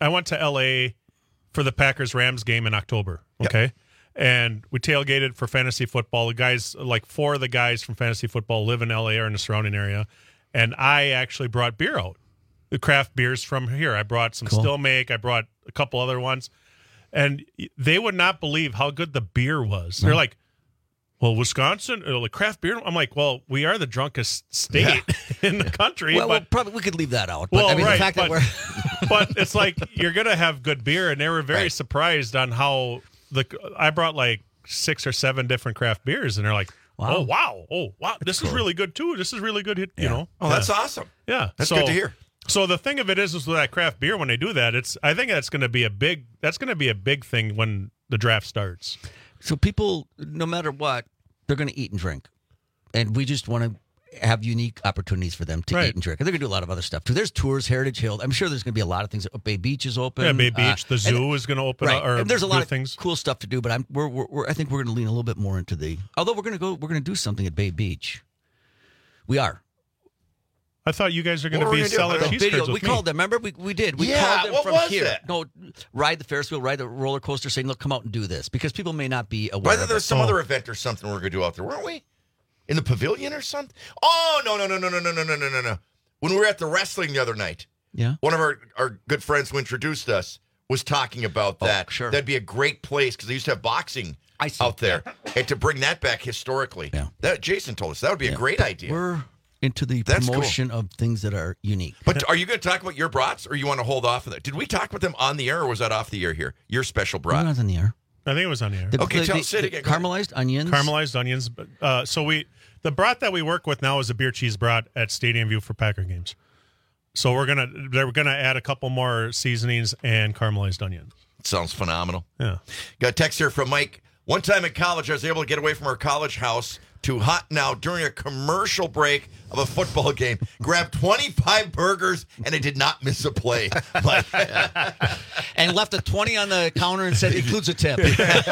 L.A. for the Packers-Rams game in October. Okay. Yep. And we tailgated for fantasy football. The guys, like 4 of the guys from fantasy football, live in LA or in the surrounding area. And I actually brought beer out, the craft beers from here. I brought some Still Make. I brought a couple other ones. And they would not believe how good the beer was. They're like, well, Wisconsin, like craft beer. I'm like, well, we are the drunkest state in the country. Well, probably we could leave that out. But, the fact that we're but it's like you're going to have good beer. And they were very surprised on how I brought like 6 or 7 different craft beers, and they're like, "Oh wow, this is really good too. This is really good." You know? Oh, that's awesome. Yeah, that's good to hear. So the thing of it is with that craft beer, when they do that, I think that's going to be a big thing when the draft starts. So people, no matter what, they're going to eat and drink, and we just want to have unique opportunities for them to eat and drink. And they're going to do a lot of other stuff too. There's tours, Heritage Hill. I'm sure there's going to be a lot of things. Bay Beach is open. Yeah, Bay Beach. The zoo is going to open. Right. And there's a lot of things, cool stuff to do. But I think we're going to lean a little bit more into Although we're going to do something at Bay Beach. We are. I thought you guys are going to be selling cheese curds with We called them. Remember, we did. We called them from here. That? No, ride the Ferris wheel, ride the roller coaster, saying, "Look, come out and do this," because people may not be aware. Whether there's some other event or something we're going to do out there, weren't we? In the pavilion or something? Oh, no. When we were at the wrestling the other night, one of our good friends who introduced us was talking about that. Sure. That'd be a great place because they used to have boxing out there. And to bring that back historically. Yeah. That Jason told us that would be a great idea. We're into the promotion of things that are unique. But are you going to talk about your brats, or you want to hold off on that? Did we talk with them on the air, or was that off the air here? Your special brat? Not on the air. I think it was on the air. Say it again. Caramelized onions. Caramelized onions. The brat that we work with now is a beer cheese brat at Stadium View for Packer games. So we're gonna add a couple more seasonings and caramelized onions. Sounds phenomenal. Yeah. Got a text here from Mike. One time in college, I was able to get away from our college house to Hot Now during a commercial break of a football game. Grabbed 25 burgers, and I did not miss a play. And left a 20 on the counter and said, includes a tip.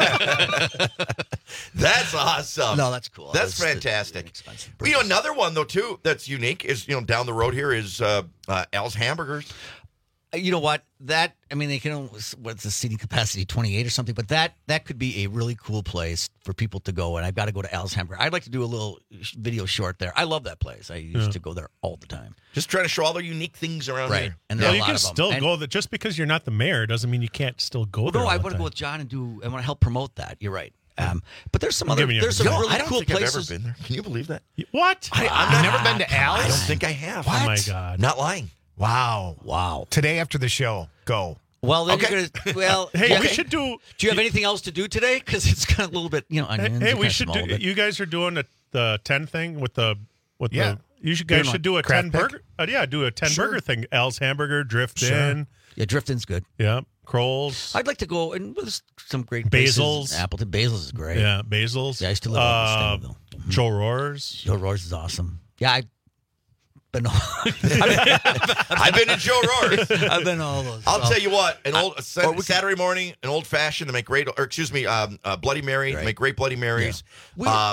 That's awesome. No, that's cool. That's fantastic. Another one, though, too, that's unique is, down the road here is Al's Hamburgers. You know what? They can only, what's the seating capacity, 28 or something, but that could be a really cool place for people to go, and I've got to go to Al's Hamburger. I'd like to do a little video short there. I love that place. I used to go there all the time. Just trying to show all the unique things around here. And you can still go there. Just because you're not the mayor doesn't mean you can't still go there. No, I want to go with John I want to help promote that. You're right. But there's some really cool places. I've never been there. Can you believe that? What? I've never been to Al's? I don't think I have. What? Oh, my God. Not lying. Wow. Today after the show, go. Well, then you're going to, we should do. Do you have anything else to do today? Because it's got a little bit, onions. Hey, we should do. You guys are doing the 10 thing with the. You guys should do a 10 burger. Do a 10 burger thing. Al's Hamburger, Drift In. Yeah, Drift In's good. Yeah, Kroll's. I'd like to go and with some great Basil's. Places. Appleton Basil's is great. Yeah, Basil's. Yeah, I used to live on Stanleyville. Joe Rohr's. Joe Rohr's is awesome. Yeah, I've been to Joe Rohr's. I've been all those. I'll tell you what, Saturday morning, an old fashioned. They make great, Bloody Mary. They make great Bloody Marys. Yeah.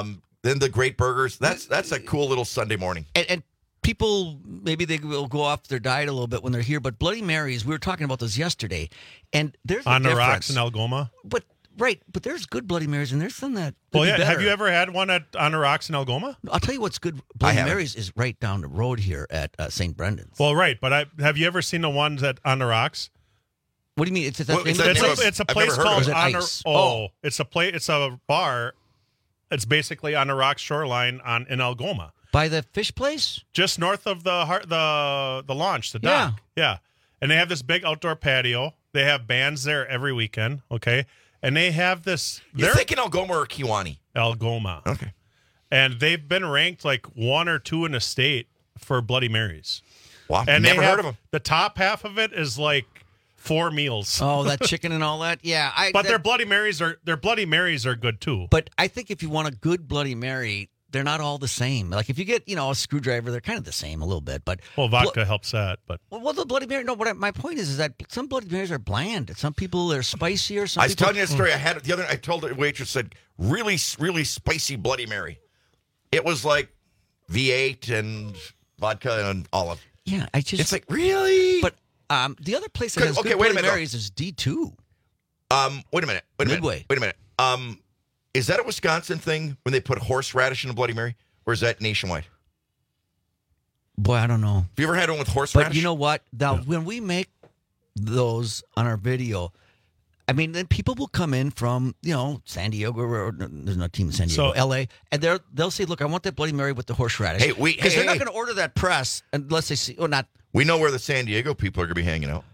then the great burgers. That's a cool little Sunday morning. And people, maybe they will go off their diet a little bit when they're here, but Bloody Marys, we were talking about this yesterday, and there's on a the difference. rocks in Algoma. But there's good Bloody Marys, and there's some that. Well, yeah. better. Have you ever had one on the rocks in Algoma? I'll tell you what's good. Bloody Marys is right down the road here at St. Brendan's. Well, right, but have you ever seen the ones on the rocks? What do you mean? It's a place called it's a bar. It's basically on the rock shoreline in Algoma. By the fish place? Just north of the launch, the dock. Yeah. And they have this big outdoor patio. They have bands there every weekend, okay? And they have this... You're thinking Algoma or Kewanee? Algoma. Okay. And they've been ranked like 1 or 2 in the state for Bloody Marys. Wow, and never heard of them. The top half of it is like 4 meals. Oh, that chicken and all that? Yeah. Their Bloody Marys are good too. But I think if you want a good Bloody Mary, they're not all the same. Like if you get, a screwdriver, they're kind of the same a little bit. But vodka helps that. But the Bloody Mary. No, my point is that some Bloody Marys are bland. Some people are spicier. I was telling you a story. I had the other. I told the waitress, said really, really spicy Bloody Mary. It was like V8 and vodka and olive. Yeah, it's like really. But the other place that has good Bloody Marys is D2. Wait a minute. Midway. Wait a minute. Is that a Wisconsin thing when they put horseradish in a Bloody Mary, or is that nationwide? Boy, I don't know. Have you ever had one with horseradish? But you know what? Now, when we make those on our video, I mean, then people will come in from, San Diego, or there's no team in San Diego, L.A., and they'll say, look, I want that Bloody Mary with the horseradish. Because they're not going to order that press unless they see, not. We know where the San Diego people are going to be hanging out.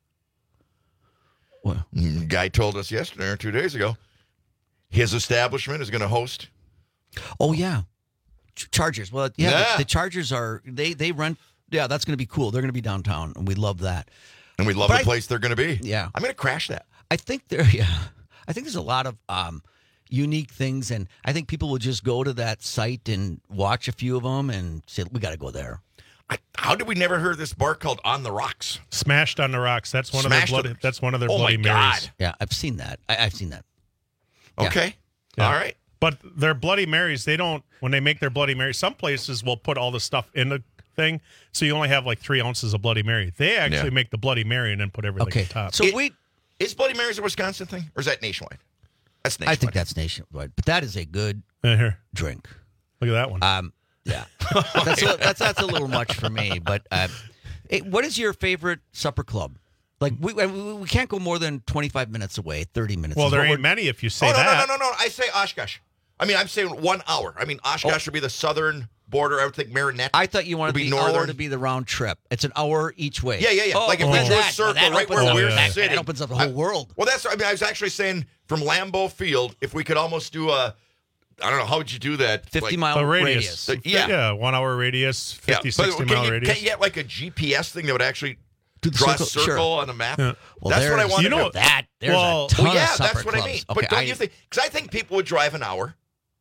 Well, guy told us yesterday or 2 days ago, his establishment is going to host. Oh, yeah. Chargers. Well, yeah. The Chargers are, they rent, that's going to be cool. They're going to be downtown, and we love that. And we love the place they're going to be. Yeah. I'm going to crash that. I think there's a lot of unique things, and I think people will just go to that site and watch a few of them and say, we got to go there. How did we never hear this bar called On the Rocks? Smashed on the Rocks. That's one of their Bloody Marys. Yeah, I've seen that. I've seen that. Okay. Yeah. All right. But their Bloody Marys, when they make their Bloody Marys, some places will put all the stuff in the thing, so you only have like 3 ounces of Bloody Mary. They actually make the Bloody Mary and then put everything on top. So is Bloody Marys a Wisconsin thing, or is that nationwide? That's nationwide. I think that's nationwide, but that is a good drink. Look at that one. Yeah, that's a little much for me. But what is your favorite supper club? Like we can't go more than 25 minutes away, 30 minutes. Well, there ain't many if you say that. No. I say Oshkosh. I mean, I'm saying 1 hour. I mean, Oshkosh would be the southern border. I would think Marinette. I thought you wanted the hour to be the round trip. It's an hour each way. Yeah. Like if we do a circle right where we're sitting. That opens up the whole world. Well, I was actually saying from Lambeau Field, if we could almost do I don't know, how would you do that? 50-mile radius. Yeah, 1 hour radius, 50, 60-mile radius. Can you get like a GPS thing that would actually draw a circle on a map? Yeah. Well, that's what I want to do. There's a ton of that's what clubs. I mean. Okay, but don't you think? Because I think people would drive an hour.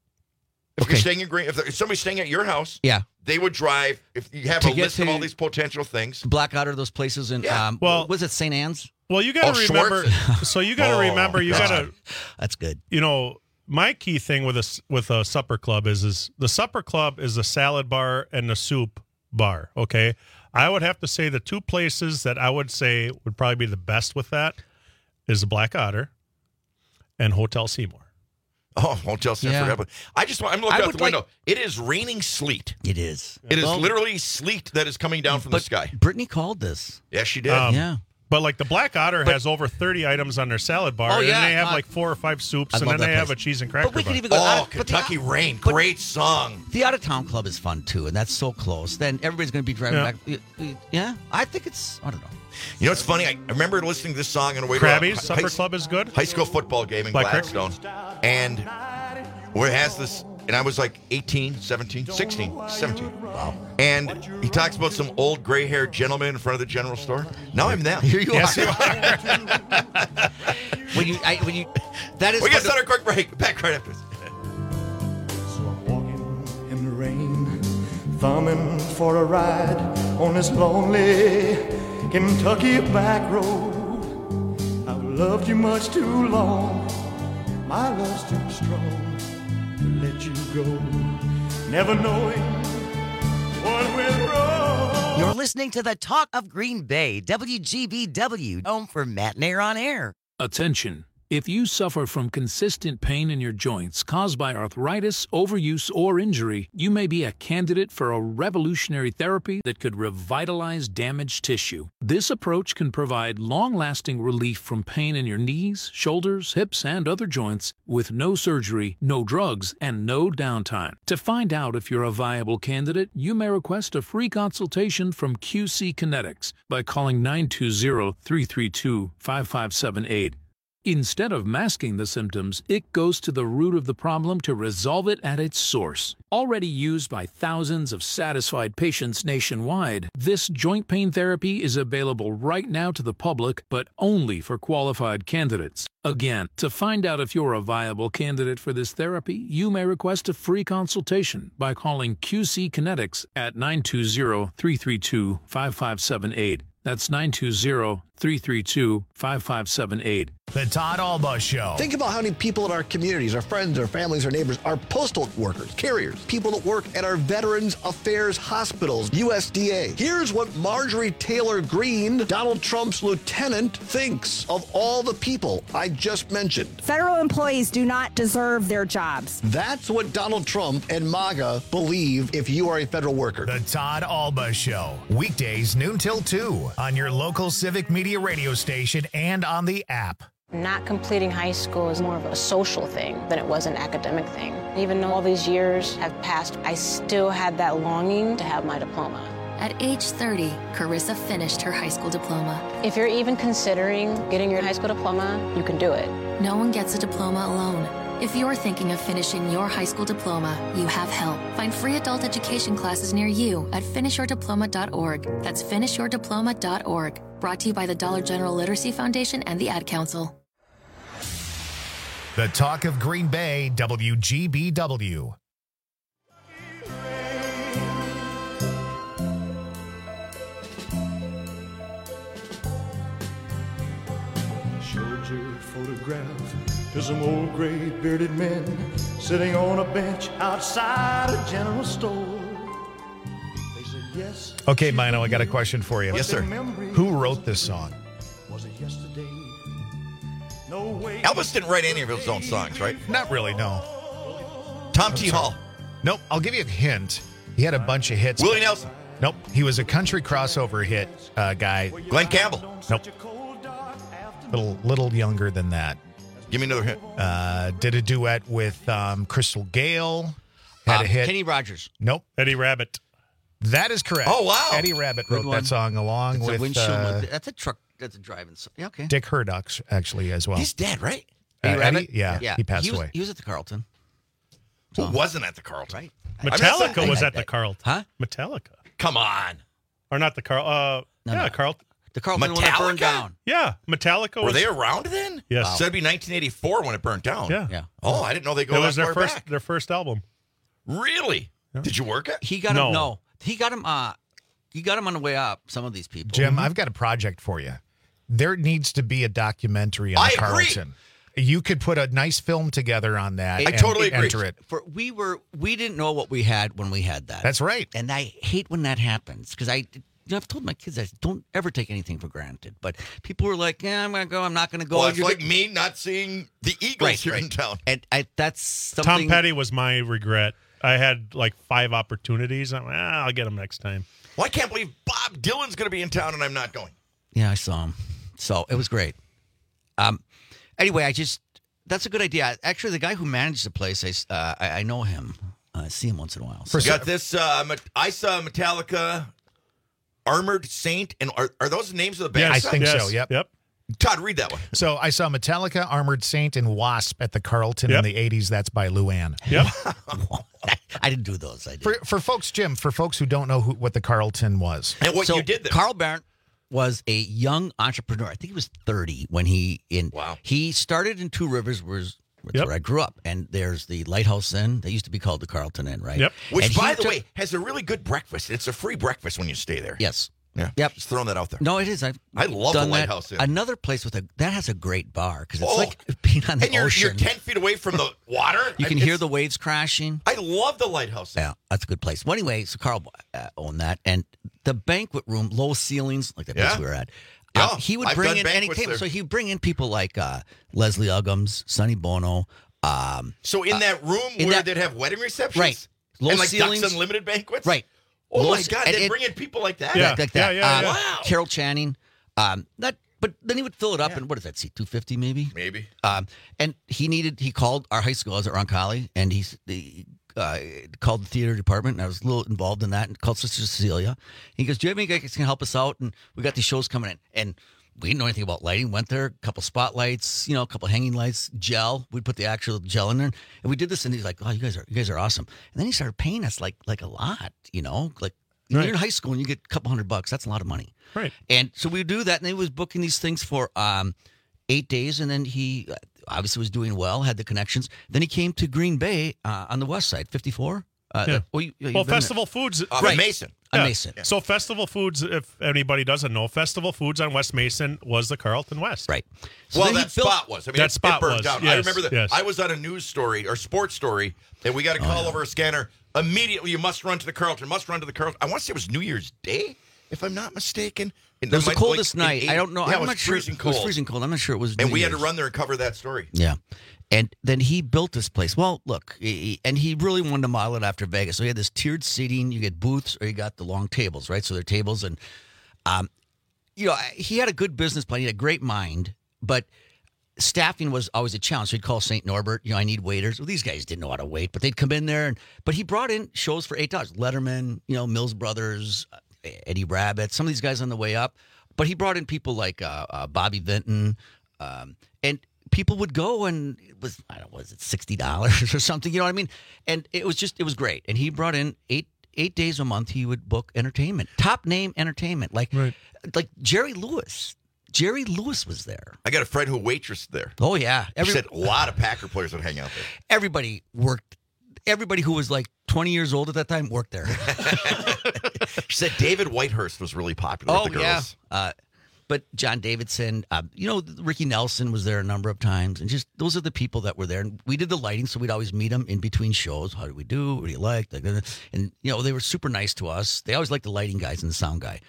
If you're staying in Green, if somebody's staying at your house, they would drive. If you have a list of all these potential things, Blackout are those places in. Was it St. Anne's? Well, you got to remember. So you got to remember. You got to. That's good. My key thing with a supper club is the supper club is the salad bar and the soup bar. Okay, I would have to say the 2 places that I would say would probably be the best with that is the Black Otter and Hotel Seymour. Oh, Hotel Seymour. Yeah. I'm looking out the window. It is raining sleet. It is. It is literally sleet that is coming down from the sky. Brittany called this. Yes, she did. Yeah. But like the Black Otter has over 30 items on their salad bar, and they have like 4 or 5 soups, and then they have a cheese and cracker bar. Even go Kentucky Rain, great song. The Out of Town Club is fun too, and that's so close. Then everybody's going to be driving back. Yeah, I think I don't know. You know what's funny? I remember listening to this song on the way to Krabby's Supper Club is good. High school football game in Gladstone, and where it has this. And I was like 18, 17, 16, 17. Wow. And he talks about some old gray-haired gentleman in front of the general store. Now I'm them. Here you are. That is. We got to start a quick break. Back right after this. So I'm walking in the rain, thumbing for a ride on this lonely Kentucky back road. I've loved you much too long. My love's too strong to let you go, never knowing what went wrong. You're listening to the Talk of Green Bay, WGBW, home for Matt Nair on Air. Attention. If you suffer from consistent pain in your joints caused by arthritis, overuse, or injury, you may be a candidate for a revolutionary therapy that could revitalize damaged tissue. This approach can provide long-lasting relief from pain in your knees, shoulders, hips, and other joints with no surgery, no drugs, and no downtime. To find out if you're a viable candidate, you may request a free consultation from QC Kinetics by calling 920-332-5578. Instead of masking the symptoms, it goes to the root of the problem to resolve it at its source. Already used by thousands of satisfied patients nationwide, this joint pain therapy is available right now to the public, but only for qualified candidates. Again, to find out if you're a viable candidate for this therapy, you may request a free consultation by calling QC Kinetics at 920-332-5578. That's 920-332-5578. The Todd Alba Show. Think about how many people in our communities, our friends, our families, our neighbors, our postal workers, carriers, people that work at our Veterans Affairs hospitals, USDA. Here's what Marjorie Taylor Greene, Donald Trump's lieutenant, thinks of all the people I just mentioned. Federal employees do not deserve their jobs. That's what Donald Trump and MAGA believe if you are a federal worker. The Todd Alba Show. Weekdays noon till 2 on your local Civic Media radio station and on the app. Not completing high school is more of a social thing than it was an academic thing. Even though all these years have passed, I still had that longing to have my diploma. At age 30, Carissa finished her high school diploma. If you're even considering getting your high school diploma, you can do it. No one gets a diploma alone. If you're thinking of finishing your high school diploma, you have help. Find free adult education classes near you at finishyourdiploma.org. That's finishyourdiploma.org. Brought to you by the Dollar General Literacy Foundation and the Ad Council. The Talk of Green Bay, WGBW. Showed your photograph to some old gray bearded men sitting on a bench outside a general store. They said yes. Okay, Mino, I got a question for you. Yes, sir. Who wrote this song? Was it yesterday? No way. Elvis didn't write any of his own songs, right? Not really, no. Tom T. Hall. Nope, I'll give you a hint. He had a bunch of hits. Willie Nelson. Nope, he was a country crossover hit guy. Glenn Campbell. Nope. Little younger than that. Give me another hint. Did a duet with Crystal Gale. Had a hit. Kenny Rogers. Nope. Eddie Rabbitt. That is correct. Oh, wow. Eddie Rabbitt wrote that song along It's with a windshield. That's a truck. That's a driving song. Yeah, okay. Dick Hurdock, actually, as well. He's dead, right? Eddie? Yeah, he passed away. He was at the Carlton. Who wasn't at the Carlton? Right. Metallica was at the Carlton. Huh? Metallica. Come on. Or not the Carlton. Carlton. The Carlton when it burned down. Yeah, Metallica. Were they around then? Yes. So that'd be 1984 when it burnt down. Yeah. Oh, I didn't know they go It was that their far first back. Their first album. Really? Yeah. Did you work it? He got him. No, he got him. He got him on the way up. Some of these people. Jim, I've got a project for you. There needs to be a documentary on Carlton. You could put a nice film together on that. I totally agree. Enter it. We didn't know what we had when we had that. That's right. And I hate when that happens because I've told my kids I don't ever take anything for granted. But people were like, "Yeah, I'm going to go. I'm not going to go." Well, it's like me not seeing the Eagles here in town. And that's something. Tom Petty was my regret. I had like 5 opportunities. I'm like, I'll get them next time. Well, I can't believe Bob Dylan's going to be in town and I'm not going. Yeah, I saw him. So it was great. Anyway, that's a good idea. Actually, the guy who managed the place, I know him. I see him once in a while. So. Got this. I saw Metallica, Armored Saint, and are those the names of the band? Yes, I think so. Yep. Todd, read that one. So I saw Metallica, Armored Saint, and Wasp at the Carlton in the 80s. That's by Luann. Yep. I didn't do those. I did. For folks, Jim, for folks who don't know what the Carlton was. And what you did there. Carl Barrett was a young entrepreneur. I think he was 30 when he started in Two Rivers, where I grew up. And there's the Lighthouse Inn. They used to be called the Carlton Inn, right? Yep. Which, by the way, has a really good breakfast. It's a free breakfast when you stay there. Yes. Yeah. Yep. Just throwing that out there. No, it is. I love the Lighthouse Inn. Another place that has a great bar because it's like being on the and you're ocean. 10 feet away from the water. You can hear the waves crashing. I love the Lighthouse Inn. Yeah, that's a good place. Well, anyway, so Carl owned that. And the banquet room, low ceilings, like the place we were at. He would bring in any table. So he'd bring in people like Leslie Uggams, Sonny Bono. So in that room where they'd have wedding receptions? Right. Low and like ceilings. Ducks Unlimited banquets? Right. Oh, my God. They'd bring in people like that? Yeah, like that. Yeah. Wow. Carol Channing. But then he would fill it up, and what does that seat? 250 maybe. Maybe. And he called our high school. I was at Roncalli, and he called the theater department, and I was a little involved in that. And called Sister Cecilia. He goes, "Do you have any guys that can help us out?" And we got these shows coming in, and we didn't know anything about lighting. Went there, a couple spotlights, a couple hanging lights, gel. We'd put the actual gel in there, and we did this. And he's like, "Oh, you guys are awesome." And then he started paying us like a lot, like. You're in high school and you get a couple $100. That's a lot of money. Right. And so we would do that. And he was booking these things for 8 days. And then he obviously was doing well, had the connections. Then he came to Green Bay on the west side, 54. Festival Foods. Mason. On Mason. Yeah. So Festival Foods, if anybody doesn't know, Festival Foods on West Mason was the Carlton West. Right. So well, that spot was. I mean, that spot it burned was. down. Yes, I remember that. Yes. I was on a news story or sports story, and we got a call over a scanner. Immediately, you must run to the Carlton. I want to say it was New Year's Day, if I'm not mistaken. It was the coldest night. I don't know. Yeah, I'm not sure. Freezing cold. It was freezing cold. I'm not sure it was. And New we had Year's. to run there and cover that story. Yeah. And then he built this place. Well, look, and he really wanted to model it after Vegas. So he had this tiered seating. You get booths or you got the long tables, right? So they're tables. And, he had a good business plan. He had a great mind. But staffing was always a challenge. So he'd call St. Norbert, I need waiters. Well, these guys didn't know how to wait, but they'd come in there. But he brought in shows for $8. Letterman, Mills Brothers, Eddie Rabbitt, some of these guys on the way up. But he brought in people like Bobby Vinton. And people would go and it was, I don't know, was it $60 or something? You know what I mean? And it was great. And he brought in eight days a month. He would book entertainment, top name entertainment, like Jerry Lewis. Jerry Lewis was there. I got a friend who waitressed there. Oh, yeah. She said a lot of Packer players would hang out there. Everybody worked. Everybody who was like 20 years old at that time worked there. She said David Whitehurst was really popular with the girls. Yeah. But John Davidson, Ricky Nelson was there a number of times. And just those are the people that were there. And we did the lighting, so we'd always meet them in between shows. How did we do? What do you like? And, they were super nice to us. They always liked the lighting guys and the sound guy.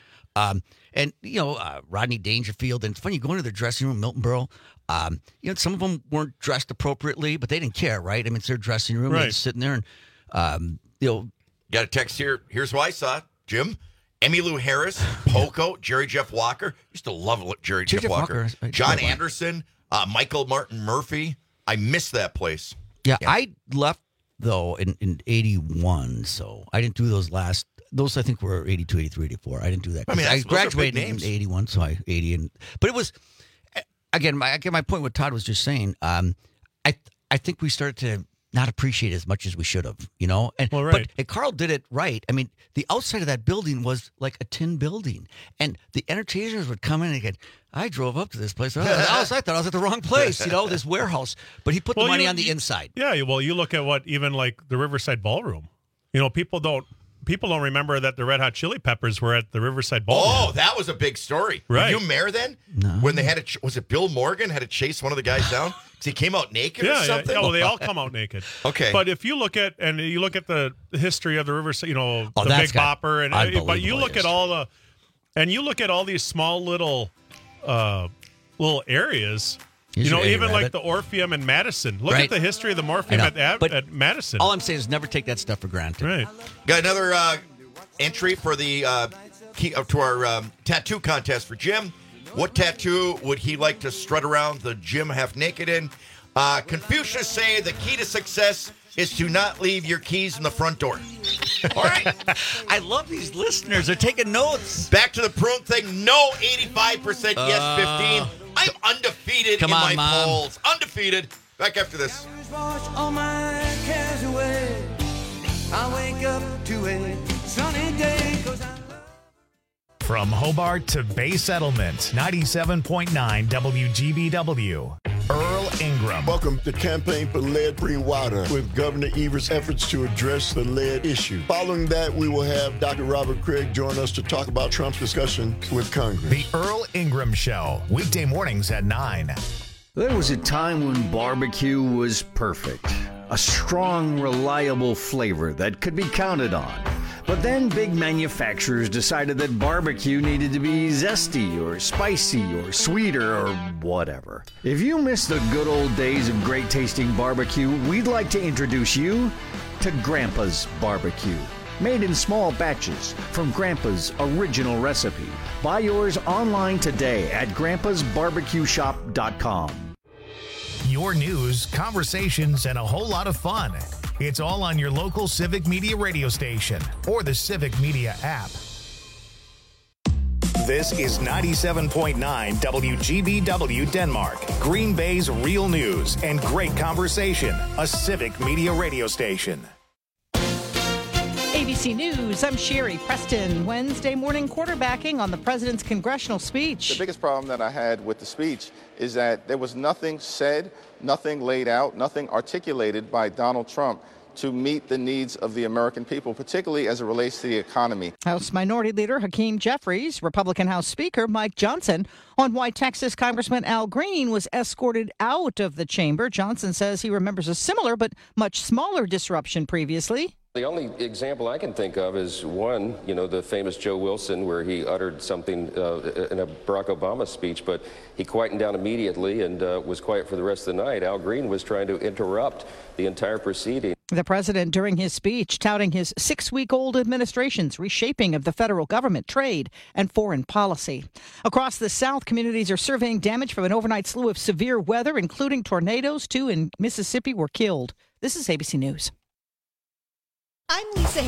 Rodney Dangerfield. And it's funny, you go into their dressing room, Milton Berle. Some of them weren't dressed appropriately, but they didn't care, right? I mean, it's their dressing room. Right. They're sitting there and, Got a text here. Here's who I saw. Jim. Emmylou Harris, Poco, Jerry Jeff Walker. Used to love Jerry Jeff Walker. John Anderson, Michael Martin Murphy. I miss that place. Yeah, I left, though, in 81, so I didn't do those last. Those, I think, were 82, 83, 84. I didn't do that. I mean, I graduated in 81, so 80. But it was, again, my point what Todd was just saying, I think we started to not appreciate as much as we should have, And, well, right. But Carl did it right. I mean, the outside of that building was like a tin building. And the entertainers would come in and go, I drove up to this place. I thought I was at the wrong place, this warehouse. But he put the money on the inside. Yeah, well, you look at what even like the Riverside Ballroom. People don't remember that the Red Hot Chili Peppers were at the Riverside Ballroom. Oh, that was a big story. Right. Were you mayor then? No. When they had was it Bill Morgan had to chase one of the guys down? Because he came out naked or something? Yeah, well, they all come out naked. Okay. But if you look at the history of the Riverside, the that's Big Bopper, but you look at you look at all these small little areas. Even like the Orpheum in Madison. Look at the history of the Morpheum at Madison. All I'm saying is never take that stuff for granted. Right. Got another entry for the key to our tattoo contest for Jim. What tattoo would he like to strut around the gym half naked in? Confucius say the key to success is to not leave your keys in the front door. All right. I love these listeners. They're taking notes. Back to the prune thing. No 85%, yes 15. I'm undefeated in my polls. Undefeated. Back after this. Wash all my cares away. I wake up to a sunny day. From Hobart to Bay Settlement, 97.9 WGBW. Earl Ingram. Welcome to Campaign for Lead-Free Water with Governor Evers' efforts to address the lead issue. Following that, we will have Dr. Robert Craig join us to talk about Trump's discussion with Congress. The Earl Ingram Show, weekday mornings at 9. There was a time when barbecue was perfect. A strong, reliable flavor that could be counted on. But then big manufacturers decided that barbecue needed to be zesty or spicy or sweeter or whatever. If you miss the good old days of great tasting barbecue, we'd like to introduce you to Grandpa's Barbecue. Made in small batches from Grandpa's original recipe. Buy yours online today at grandpasbarbecueshop.com. Your news, conversations, and a whole lot of fun. It's all on your local Civic Media radio station or the Civic Media app. This is 97.9 WGBW Denmark, Green Bay's real news and great conversation, a Civic Media radio station. ABC News, I'm Sherry Preston. Wednesday morning quarterbacking on the president's congressional speech. The biggest problem that I had with the speech is that there was nothing said, nothing laid out, nothing articulated by Donald Trump to meet the needs of the American people, particularly as it relates to the economy. House Minority Leader Hakeem Jeffries, Republican House Speaker Mike Johnson on why Texas Congressman Al Green was escorted out of the chamber. Johnson says he remembers a similar but much smaller disruption previously. The only example I can think of is one, the famous Joe Wilson, where he uttered something in a Barack Obama speech, but he quietened down immediately and was quiet for the rest of the night. Al Green was trying to interrupt the entire proceeding. The president, during his speech, touting his 6-week-old administration's reshaping of the federal government, trade, and foreign policy. Across the South, communities are surveying damage from an overnight slew of severe weather, including tornadoes. 2 in Mississippi were killed. This is ABC News. I'm Lisa